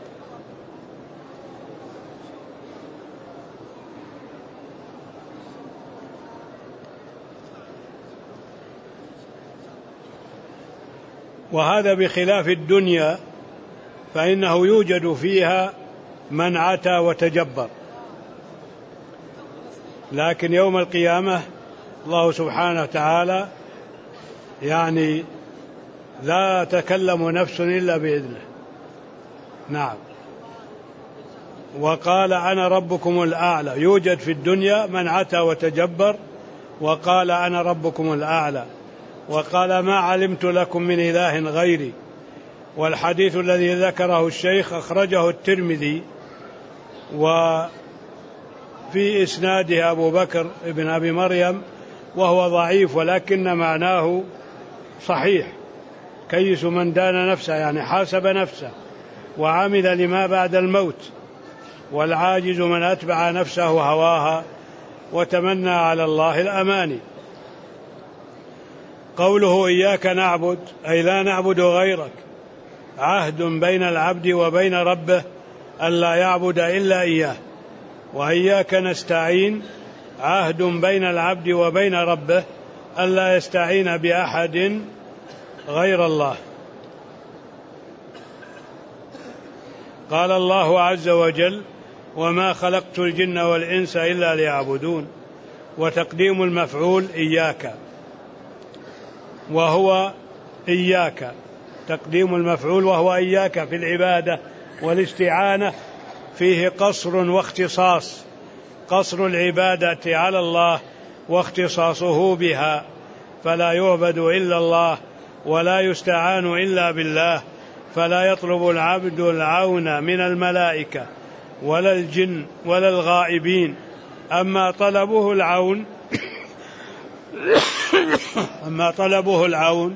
وهذا بخلاف الدنيا، فإنه يوجد فيها من عتى وتجبر، لكن يوم القيامة الله سبحانه وتعالى يعني لا تكلم نفس إلا بإذنه. نعم. وقال أنا ربكم الأعلى. يوجد في الدنيا من عتى وتجبر وقال أنا ربكم الأعلى، وقال ما علمت لكم من إله غيري. والحديث الذي ذكره الشيخ أخرجه الترمذي، وفي إسناده أبو بكر ابن أبي مريم وهو ضعيف، ولكن معناه صحيح. كيس من دان نفسه يعني حاسب نفسه وعمل لما بعد الموت، والعاجز من أتبع نفسه هواها وتمنى على الله الأماني. قوله إياك نعبد أي لا نعبد غيرك، عهد بين العبد وبين ربه ألا يعبد إلا إياه. وإياك نستعين عهد بين العبد وبين ربه ألا يستعين بأحد غير الله. قال الله عز وجل: وما خلقت الجن والإنس إلا ليعبدون. وتقديم المفعول إياك، وهو إياك، تقديم المفعول وهو إياك في العبادة والاستعانة فيه قصر واختصاص، قصر العبادة على الله واختصاصه بها، فلا يعبد إلا الله ولا يستعان إلا بالله، فلا يطلب العبد العون من الملائكة ولا الجن ولا الغائبين. أما طلبه العون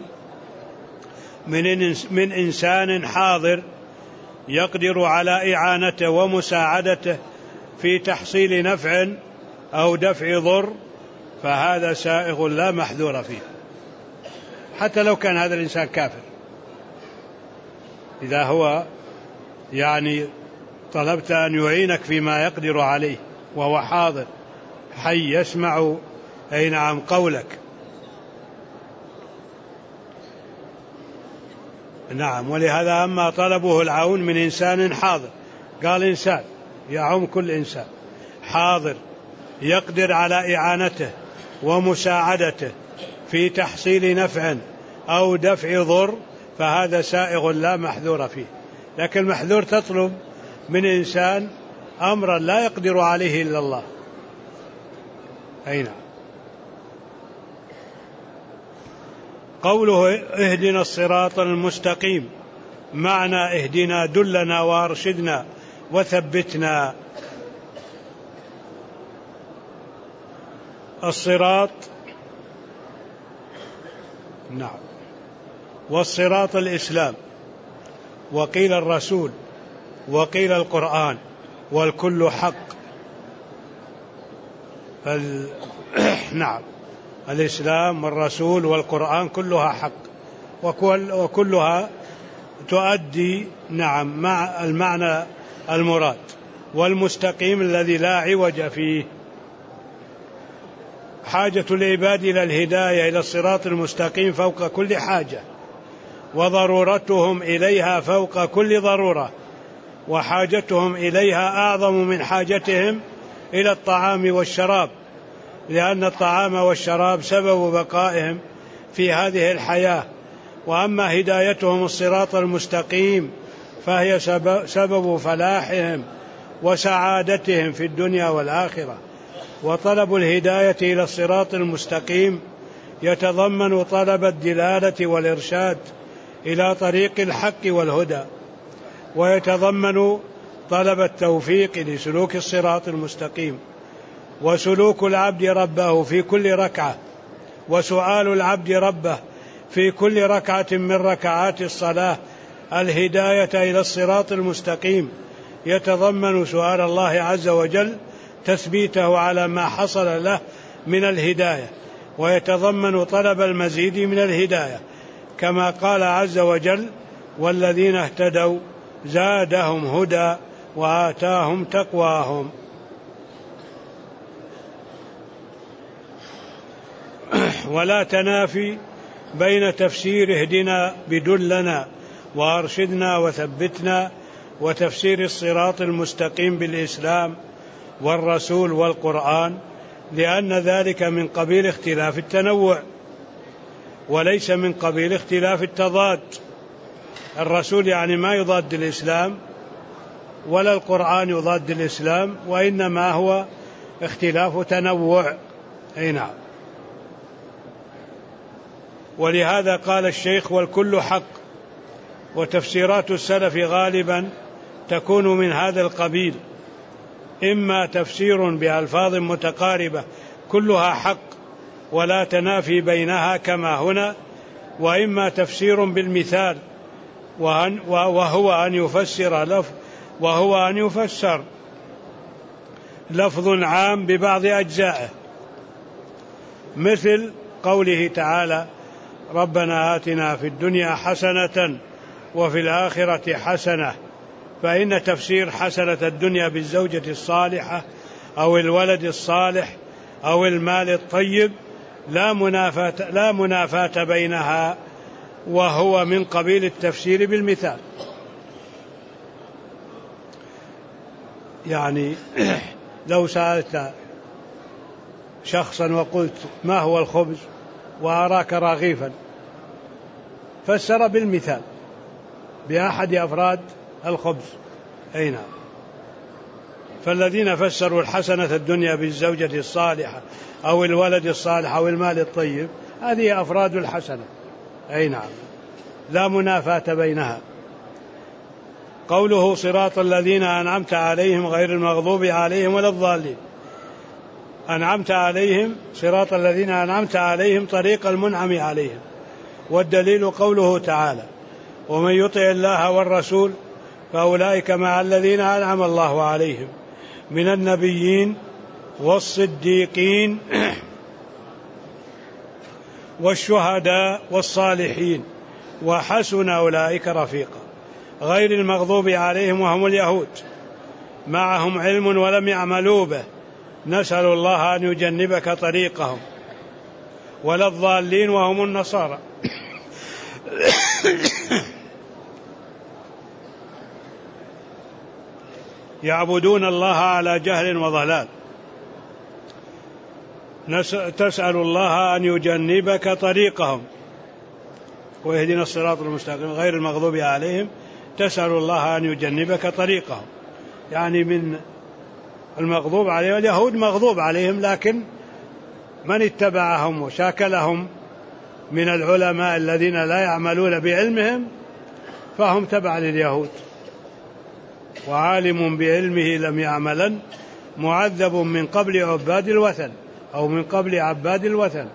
من إنسان حاضر يقدر على إعانته ومساعدته في تحصيل نفع أو دفع ضر، فهذا سائغ لا محذور فيه، حتى لو كان هذا الإنسان كافر. إذا هو طلبت أن يعينك فيما يقدر عليه وهو حاضر حي يسمع أي نعم قولك، نعم. ولهذا أما طلبه العون من إنسان حاضر، قال إنسان يعم كل إنسان حاضر يقدر على إعانته ومساعدته في تحصيل نفع أو دفع ضر، فهذا سائغ لا محذور فيه. لكن المحذور تطلب من إنسان أمرا لا يقدر عليه إلا الله. أين قوله اهدنا الصراط المستقيم، معنى اهدنا دلنا وارشدنا وثبتنا. الصراط، نعم، والصراط الإسلام، وقيل الرسول، وقيل القرآن، والكل حق. نعم، الإسلام والرسول والقرآن كلها حق، وكلها تؤدي نعم مع المعنى المراد، والمستقيم الذي لا عوج فيه. حاجة العباد إلى الهداية إلى الصراط المستقيم فوق كل حاجة، وضرورتهم إليها فوق كل ضرورة، وحاجتهم إليها أعظم من حاجتهم إلى الطعام والشراب، لأن الطعام والشراب سبب بقائهم في هذه الحياة. وأما هدايتهم الصراط المستقيم فهي سبب فلاحهم وسعادتهم في الدنيا والآخرة. وطلب الهداية إلى الصراط المستقيم يتضمن طلب الدلالة والإرشاد إلى طريق الحق والهدى، ويتضمن طلب التوفيق لسلوك الصراط المستقيم، وسلوك العبد ربه في كل ركعة، وسؤال العبد ربه في كل ركعة من ركعات الصلاة الهداية إلى الصراط المستقيم، يتضمن سؤال الله عز وجل تثبيته على ما حصل له من الهداية، ويتضمن طلب المزيد من الهداية، كما قال عز وجل: والذين اهتدوا زادهم هدى وآتاهم تقواهم. ولا تنافي بين تفسير اهدنا بدلنا وارشدنا وثبتنا وتفسير الصراط المستقيم بالإسلام والرسول والقرآن، لأن ذلك من قبيل اختلاف التنوع وليس من قبيل اختلاف التضاد. الرسول ما يضاد الإسلام، ولا القرآن يضاد الإسلام، وإنما هو اختلاف تنوع. أي نعم. ولهذا قال الشيخ: والكل حق. وتفسيرات السلف غالبا تكون من هذا القبيل، إما تفسير بألفاظ متقاربة كلها حق ولا تنافي بينها كما هنا، وإما تفسير بالمثال، وهو أن يفسر لفظ عام ببعض أجزائه، مثل قوله تعالى: ربنا آتنا في الدنيا حسنة وفي الآخرة حسنة، فإن تفسير حسنة الدنيا بالزوجة الصالحة أو الولد الصالح أو المال الطيب لا منافاة بينها، وهو من قبيل التفسير بالمثال. يعني لو سألت شخصا وقلت ما هو الخبز وأراك رغيفا، فسر بالمثال بأحد أفراد الخبز. أي نعم. فالذين فسروا الحسنة الدنيا بالزوجة الصالحة أو الولد الصالح أو المال الطيب، هذه أفراد الحسنة. أي نعم، لا منافاة بينها. قوله صراط الذين أنعمت عليهم غير المغضوب عليهم ولا الضالين، أنعمت عليهم، صراط الذين أنعمت عليهم طريق المنعم عليهم. والدليل قوله تعالى ومن يطع الله والرسول فأولئك مع الذين أنعم الله عليهم من النبيين والصديقين والشهداء والصالحين وحسن أولئك رفيقا. غير المغضوب عليهم وهم اليهود، معهم علم ولم يعملوا به، نسأل الله أن يجنبك طريقهم. ولا الضالين وهم النصارى يعبدون الله على جهل وضلال، تسأل الله أن يجنبك طريقهم ويهدنا الصراط المستقيم. غير المغضوب عليهم تسأل الله أن يجنبك طريقهم، يعني من المغضوب عليهم اليهود مغضوب عليهم، لكن من اتبعهم وشاكلهم من العلماء الذين لا يعملون بعلمهم فهم تبع لليهود. وعالم بعلمه لم يعملا معذب من قبل عباد الوثن أو من قبل عباد الوثن.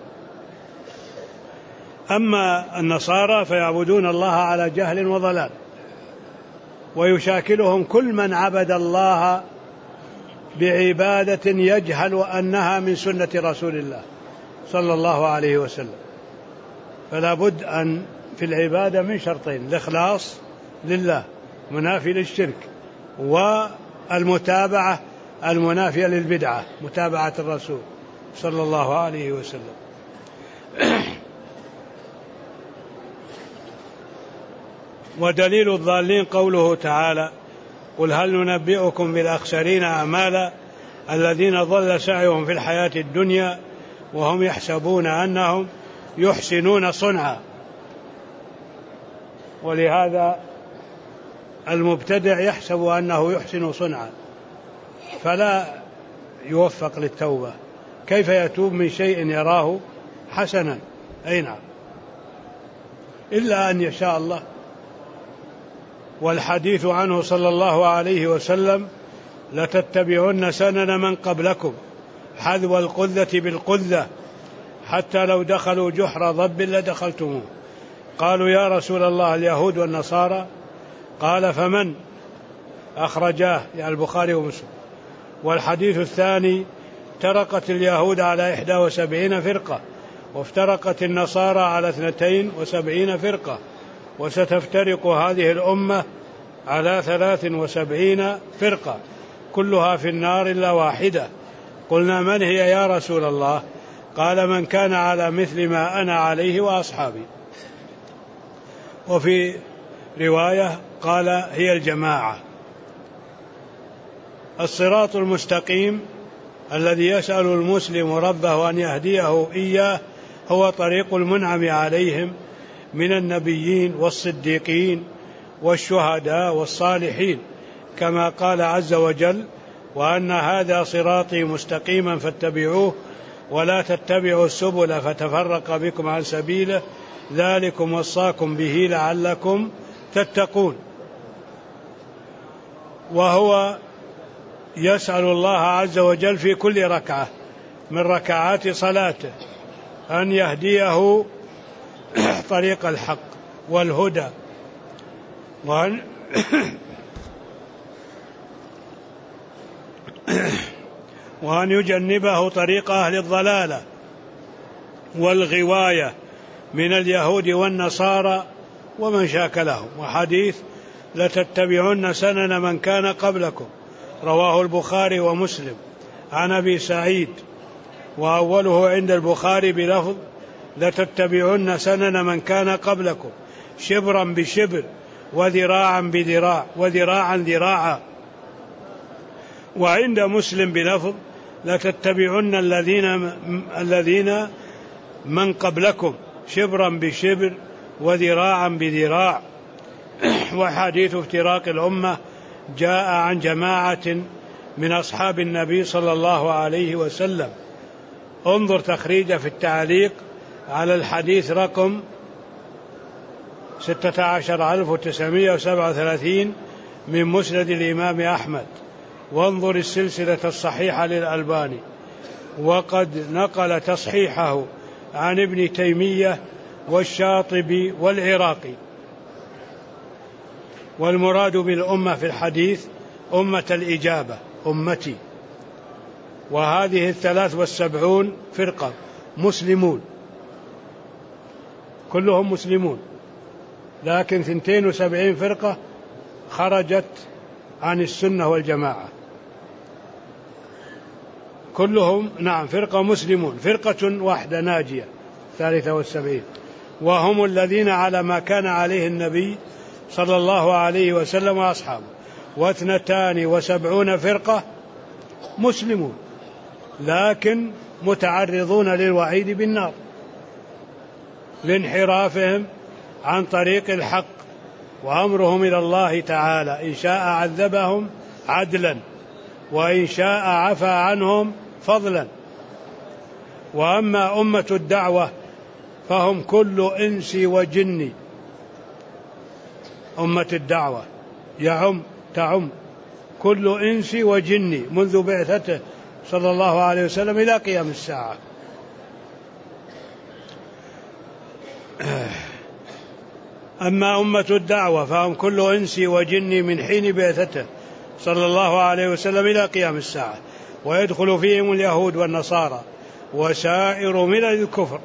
أما النصارى فيعبدون الله على جهل وضلال، ويشاكلهم كل من عبد الله بعبادة يجهل أنها من سنة رسول الله صلى الله عليه وسلم. فلا بد أن في العبادة من شرطين: الإخلاص لله منافي للشرك، والمتابعة المنافية للبدعة متابعة الرسول صلى الله عليه وسلم. ودليل الضالين قوله تعالى قل هل ننبئكم بالأخسرين أعمالا الذين ضل سعيهم في الحياة الدنيا وهم يحسبون أنهم يحسنون صنعا. ولهذا المبتدع يحسب أنه يحسن صنعا فلا يوفق للتوبة. كيف يتوب من شيء يراه حسنا؟ أي نعم، إلا أن يشاء الله. والحديث عنه صلى الله عليه وسلم لتتبعن سنن من قبلكم حذو القذة بالقذة حتى لو دخلوا جحر ضب لدخلتموه. قالوا يا رسول الله اليهود والنصارى؟ قال فمن؟ أخرجاه يعني البخاري ومسلم. والحديث الثاني افترقت اليهود على 71 فرقة وافترقت النصارى على 72 فرقة وستفترق هذه الأمة على 73 فرقة كلها في النار إلا واحدة. قلنا من هي يا رسول الله؟ قال من كان على مثل ما أنا عليه وأصحابي. وفي رواية قال هي الجماعة. الصراط المستقيم الذي يسأل المسلم ربه أن يهديه إياه هو طريق المنعم عليهم من النبيين والصديقين والشهداء والصالحين، كما قال عز وجل وأن هذا صراطي مستقيما فاتبعوه ولا تتبعوا السبل فتفرق بكم عن سبيله ذلكم وصاكم به لعلكم تتقون. وهو يسأل الله عز وجل في كل ركعة من ركعات صلاته أن يهديه طريق الحق والهدى وأن يجنبه طريق أهل الضلالة والغواية من اليهود والنصارى ومن شاكلهم. وحديث لتتبعن سنن من كان قبلكم رواه البخاري ومسلم عن أبي سعيد، وأوله عند البخاري بلفظ لتتبعن سنن من كان قبلكم شبرا بشبر وذراعا بذراع وذراعا ذراعا، وعند مسلم بلفظ لتتبعن الذين من قبلكم شبرا بشبر وذراعا بذراع. وحديث افتراق الأمة جاء عن جماعة من أصحاب النبي صلى الله عليه وسلم. انظر تخريجه في التعليق على الحديث رقم 16937 من مسند الإمام أحمد، وانظر السلسلة الصحيحة للألباني، وقد نقل تصحيحه عن ابن تيمية والشاطبي والعراقي. والمراد بالأمة في الحديث أمة الإجابة، أمتي. وهذه 73 فرقة مسلمون، كلهم مسلمون، لكن 72 فرقة خرجت عن السنة والجماعة، كلهم نعم فرقة مسلمون، فرقة واحدة ناجية 73، وهم الذين على ما كان عليه النبي صلى الله عليه وسلم وأصحابه. 72 فرقة مسلمون لكن متعرضون للوعيد بالنار لانحرافهم عن طريق الحق، وأمرهم إلى الله تعالى، إن شاء عذبهم عدلا وإن شاء عفى عنهم فضلا. وأما أمة الدعوة فهم كل إنس وجن. أمة الدعوة تعم كل إنس وجن منذ بعثته صلى الله عليه وسلم إلى قيام الساعة. أما أمة الدعوة فهم كل إنس وجن من حين بعثته صلى الله عليه وسلم إلى قيام الساعة، ويدخل فيهم اليهود والنصارى وسائر ملل الكفر،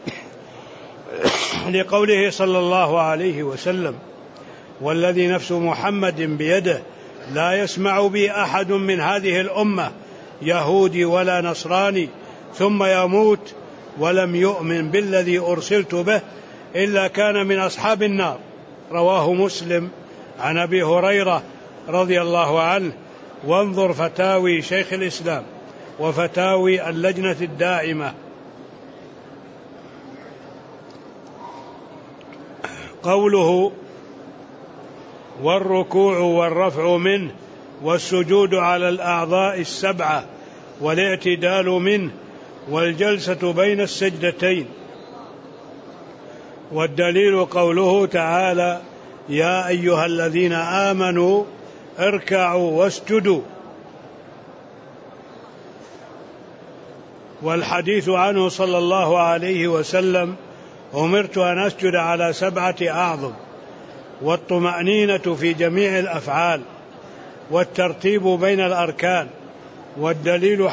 لقوله صلى الله عليه وسلم والذي نفس محمد بيده لا يسمع بي أحد من هذه الأمة يهودي ولا نصراني ثم يموت ولم يؤمن بالذي أرسلت به إلا كان من أصحاب النار. رواه مسلم عن أبي هريرة رضي الله عنه. وانظر فتاوي شيخ الإسلام وفتاوي اللجنة الدائمة. قوله والركوع والرفع منه والسجود على الأعضاء السبعة والاعتدال منه والجلسة بين السجدتين. والدليل قوله تعالى يا أيها الذين آمنوا اركعوا واسجدوا. والحديث عنه صلى الله عليه وسلم أمرت أن أسجد على 7 أعظم، والطمأنينة في جميع الأفعال والترتيب بين الأركان. والدليل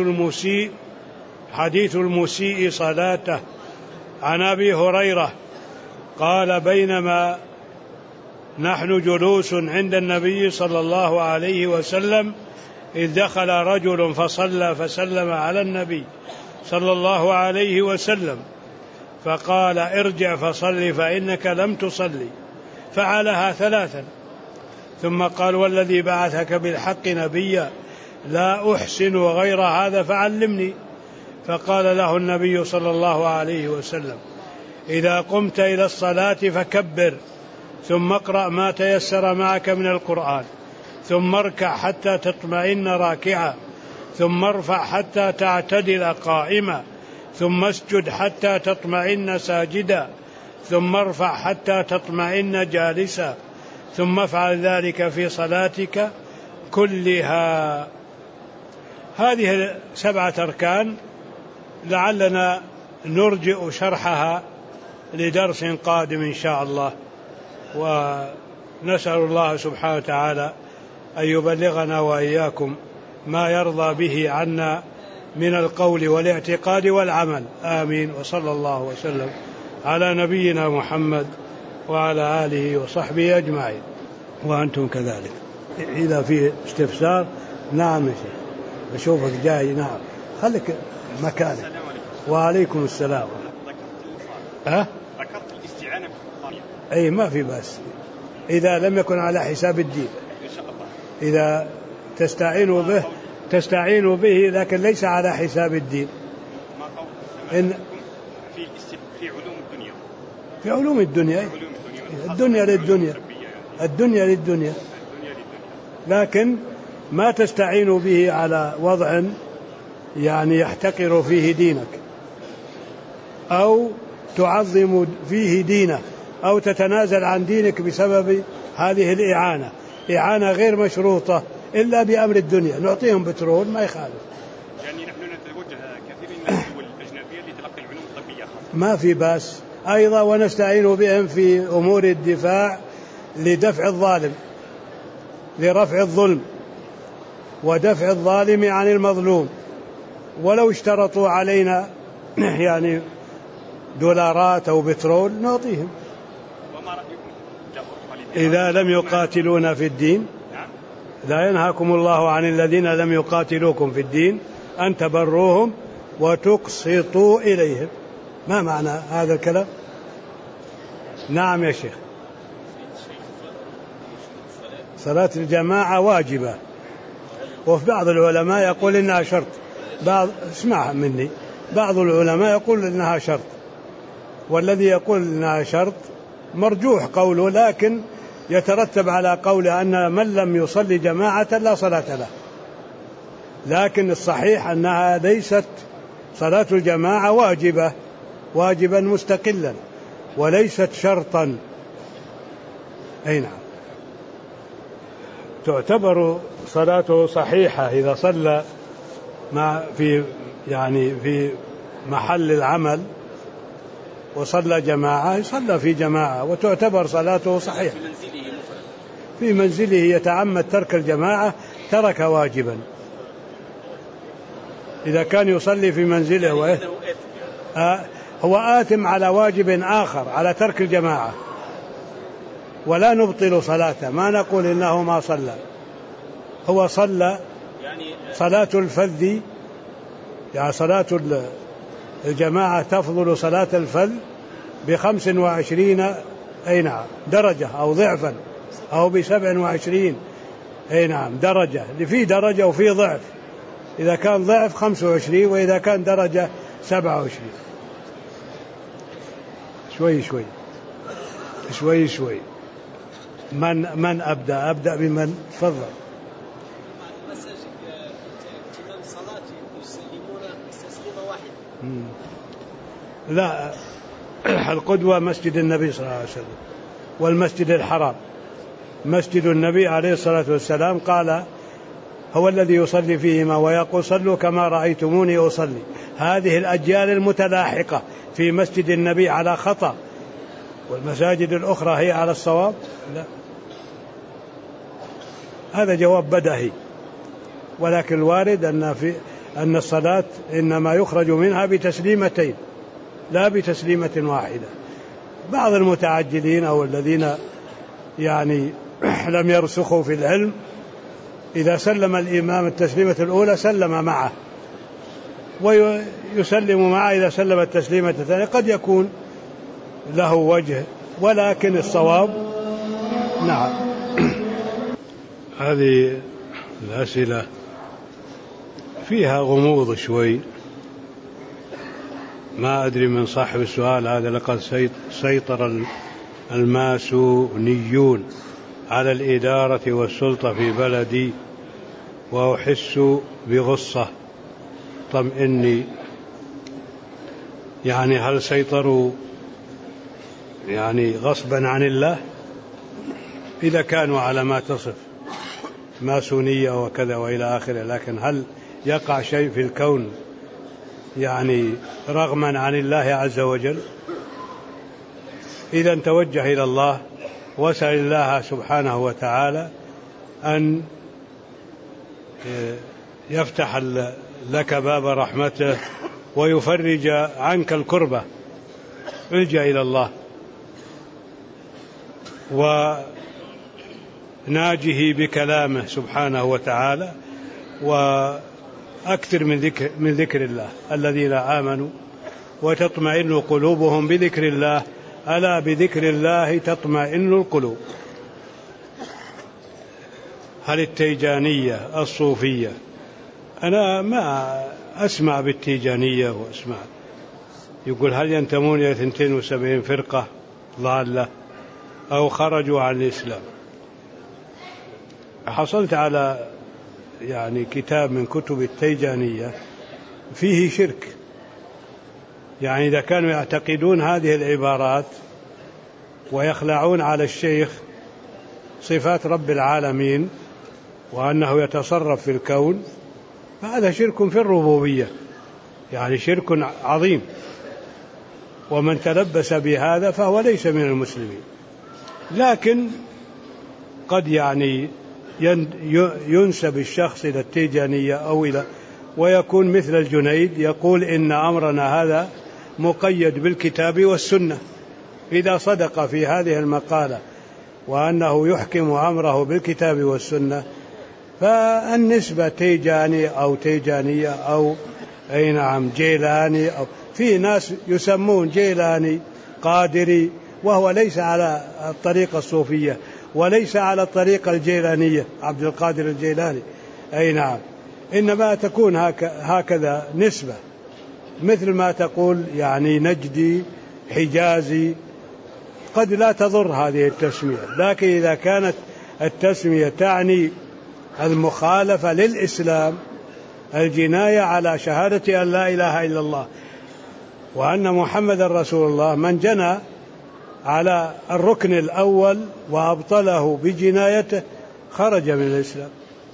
حديث المسيء صلاته عن أبي هريرة قال بينما نحن جلوس عند النبي صلى الله عليه وسلم إذ دخل رجل فصلى فسلم على النبي صلى الله عليه وسلم فقال ارجع فصل فإنك لم تصلي، فعلها 3 ثم قال والذي بعثك بالحق نبيا لا أحسن غير هذا فعلمني. فقال له النبي صلى الله عليه وسلم إذا قمت إلى الصلاة فكبر، ثم اقرأ ما تيسر معك من القرآن، ثم اركع حتى تطمئن راكعا، ثم ارفع حتى تعتدل قائما، ثم اسجد حتى تطمئن ساجدا، ثم ارفع حتى تطمئن جالسا، ثم افعل ذلك في صلاتك كلها. هذه 7 أركان لعلنا نرجئ شرحها لدرس قادم إن شاء الله، ونسأل الله سبحانه وتعالى أن يبلغنا وإياكم ما يرضى به عنا من القول والاعتقاد والعمل، آمين. وصلى الله وسلم على نبينا محمد وعلى آله وصحبه أجمعين. وأنتم كذلك. إذا في استفسار. نعم يا شيخ بشوفك جاي. نعم خليك مكانك. وعليكم السلام. ذكرت الاستعانة بالقرآن. أي ما في بأس إذا لم يكن على حساب الدين. إن شاء الله. إذا تستعينوا به لكن ليس على حساب الدين. ما قول في علوم الدنيا. في علوم الدنيا. الدنيا للدنيا. الدنيا للدنيا. لكن ما تستعين به على وضع يعني يحتقر فيه دينك أو تعظم فيه دينه أو تتنازل عن دينك بسبب هذه الإعانة. إعانة غير مشروطة إلا بأمر الدنيا. نعطيهم بترول ما يخالف. يعني نحن نتوجه كثير من الدول الأجنبية لتلقي العلوم الطبية. ما في بأس أيضا. ونستعين بهم في أمور الدفاع لدفع الظالم، لرفع الظلم ودفع الظالم عن المظلوم. ولو اشترطوا علينا يعني دولارات أو بترول نعطيهم. وما رأيكم إذا لم يقاتلونا في الدين. لا ينهاكم الله عن الذين لم يقاتلوكم في الدين أن تبروهم وتقسطوا إليهم. ما معنى هذا الكلام؟ نعم يا شيخ. صلاة الجماعة واجبة، وفي بعض العلماء يقول إنها شرط. اسمع مني، بعض العلماء يقول إنها شرط، والذي يقول إنها شرط مرجوح قوله، لكن يترتب على قوله أن من لم يصلي جماعة لا صلاة له. لكن الصحيح أنها ليست صلاة الجماعة واجبة، واجبا مستقلا وليست شرطا. أي نعم. تعتبر صلاته صحيحة إذا صلى في محل العمل وصلى جماعة، صلى في جماعة وتعتبر صلاته صحيحة. في منزله يتعمد ترك الجماعة ترك واجبا. إذا كان يصلي في منزله هو آثم على واجب آخر، على ترك الجماعة، ولا نبطل صلاته. ما نقول إنه ما صلى. هو صلى صلاة الفذ، يعني صلاة الجماعة تفضل صلاة الفذ ب25 أي نعم درجة أو ضعفا، أو ب27 أي نعم درجة. في درجة وفي ضعف. إذا كان ضعف 25 وإذا كان درجة 27. شوي. من أبدأ بمن؟ تفضل. لا، القدوة مسجد النبي صلى الله عليه وسلم والمسجد الحرام. مسجد النبي عليه الصلاة والسلام قال هو الذي يصلي فيهما ويقول صلوا كما رأيتموني أصلي. هذه الأجيال المتلاحقة في مسجد النبي على خطأ، والمساجد الأخرى هي على الصواب. لا، هذا جواب بدهي. ولكن الوارد أن الصلاة إنما يخرج منها بتسليمتين لا بتسليمة واحدة. بعض المتعجلين أو الذين يعني لم يرسخوا في العلم، إذا سلم الإمام التسليمة الأولى سلم معه ويسلم معه إذا سلم التسليمة الثانية. قد يكون له وجه، ولكن الصواب نعم. هذه الأسئلة فيها غموض شوي. ما أدري من صاحب السؤال هذا. لقد سيطر الماسونيون على الإدارة والسلطة في بلدي وأحس بغصة. طمئني. يعني هل سيطروا يعني غصبا عن الله؟ إذا كانوا على ما تصف ماسونية وكذا وإلى آخره، لكن هل يقع شيء في الكون يعني رغما عن الله عز وجل؟ إذا توجه إلى الله واسأل الله سبحانه وتعالى أن يفتح لك باب رحمته ويفرج عنك الكربة الجأ إلى الله وناجه بكلامه سبحانه وتعالى، وأكثر من ذكر الله. الذين آمنوا وتطمئن قلوبهم بذكر الله، ألا بذكر الله تطمئن القلوب. هل التيجانية الصوفية، أنا ما أسمع بالتيجانية وأسمع يقول هل ينتمون إلى 72 فرقة ضالة أو خرجوا عن الإسلام. حصلت على كتاب من كتب التيجانية فيه شرك، إذا كانوا يعتقدون هذه العبارات ويخلعون على الشيخ صفات رب العالمين وأنه يتصرف في الكون، فهذا شرك في الربوبية، شرك عظيم، ومن تلبس بهذا فهو ليس من المسلمين. لكن قد ينسب الشخص إلى التيجانية أو ويكون مثل الجنيد يقول إن أمرنا هذا مقيد بالكتاب والسنة. إذا صدق في هذه المقالة وأنه يحكم أمره بالكتاب والسنة، فالنسبة تيجاني أو تيجانية أو جيلاني، أو في ناس يسمون جيلاني قادري، وهو ليس على الطريقة الصوفية وليس على الطريقة الجيلانية، عبد القادر الجيلاني، إنما تكون هكذا نسبة، مثل ما تقول نجدي حجازي، قد لا تضر هذه التسمية. لكن إذا كانت التسمية تعني المخالفة للإسلام، الجناية على شهادة أن لا إله إلا الله وأن محمد رسول الله، من جنى على الركن الأول وأبطله بجنايته خرج من الإسلام.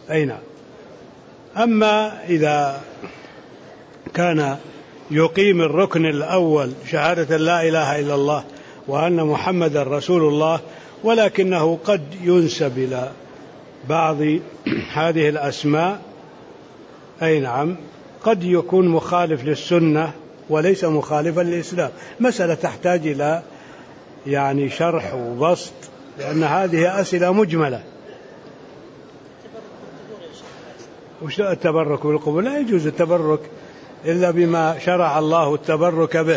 أما إذا كان يقيم الركن الأول شهادة لا إله إلا الله وأن محمد رسول الله، ولكنه قد ينسب إلى بعض هذه الأسماء، قد يكون مخالف للسنة وليس مخالفا للإسلام. مسألة تحتاج إلى شرح وبسط، لأن هذه أسئلة مجملة. وش التبرك بالقبور؟ لا يجوز التبرك إلا بما شرع الله التبرك به،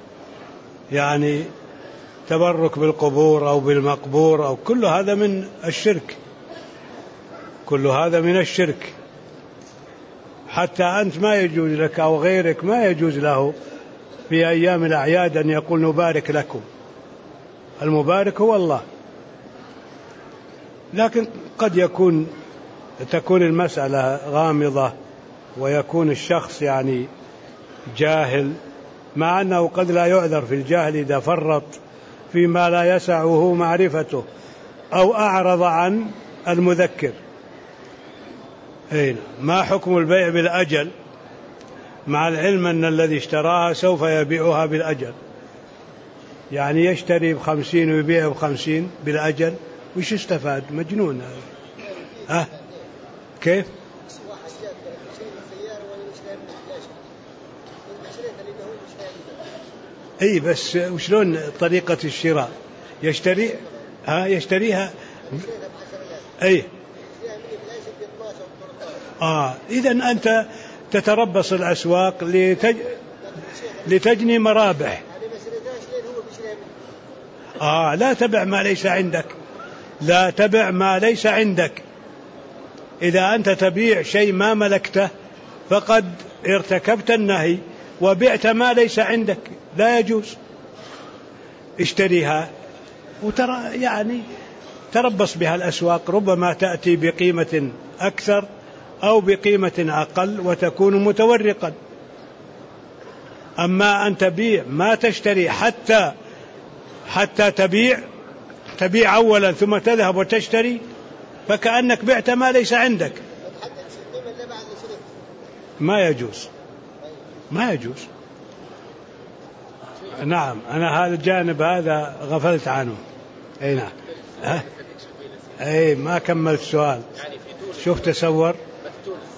تبرك بالقبور أو بالمقبور أو كل هذا من الشرك، كل هذا من الشرك. حتى أنت ما يجوز لك أو غيرك ما يجوز له في أيام الأعياد أن يقول نبارك لكم، المبارك هو الله. لكن قد تكون المسألة غامضة ويكون الشخص جاهل، مع أنه قد لا يعذر في الجهل إذا فرط فيما لا يسعه معرفته أو أعرض عن المذكر. ما حكم البيع بالأجل مع العلم أن الذي اشتراها سوف يبيعها بالأجل؟ يشتري ب50 ويبيع ب50 بالأجل، وش استفاد؟ مجنون هذا. كيف؟ بس وشلون طريقة الشراء؟ يشتريها إذن أنت تتربص الأسواق لتجني مرابح. لا تبع ما ليس عندك، لا تبع ما ليس عندك. إذا أنت تبيع شيء ما ملكته فقد ارتكبت النهي وبعت ما ليس عندك، لا يجوز. اشتريها تربص بها الأسواق، ربما تأتي بقيمة أكثر أو بقيمة أقل وتكون متورقا. أما أن تبيع ما تشتري حتى تبيع أولا ثم تذهب وتشتري، فكأنك بعت ما ليس عندك. ما يجوز. نعم، أنا هذا الجانب هذا غفلت عنه. نعم. ما كملت السؤال. شوف تصور.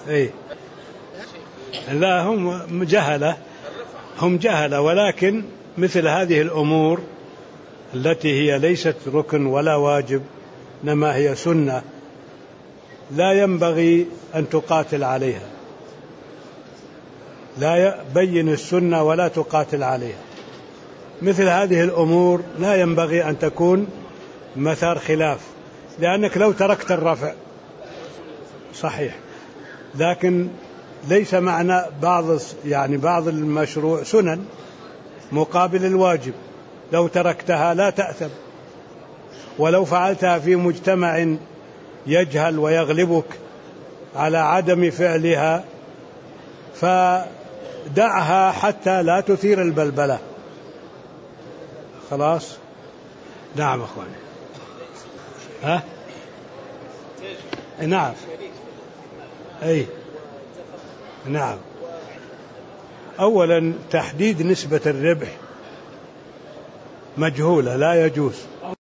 لا، هم جهلة ولكن مثل هذه الأمور التي هي ليست ركن ولا واجب إنما هي سنة لا ينبغي أن تقاتل عليها، لا يبين السنة ولا تقاتل عليها. مثل هذه الأمور لا ينبغي أن تكون مثار خلاف، لأنك لو تركت الرفع صحيح، لكن ليس معنى بعض المشروع سنن مقابل الواجب، لو تركتها لا تأثم، ولو فعلتها في مجتمع يجهل ويغلبك على عدم فعلها فدعها حتى لا تثير البلبلة. خلاص. نعم أخواني. ها؟ نعم. أي نعم. أولا تحديد نسبة الربح مجهولة لا يجوز.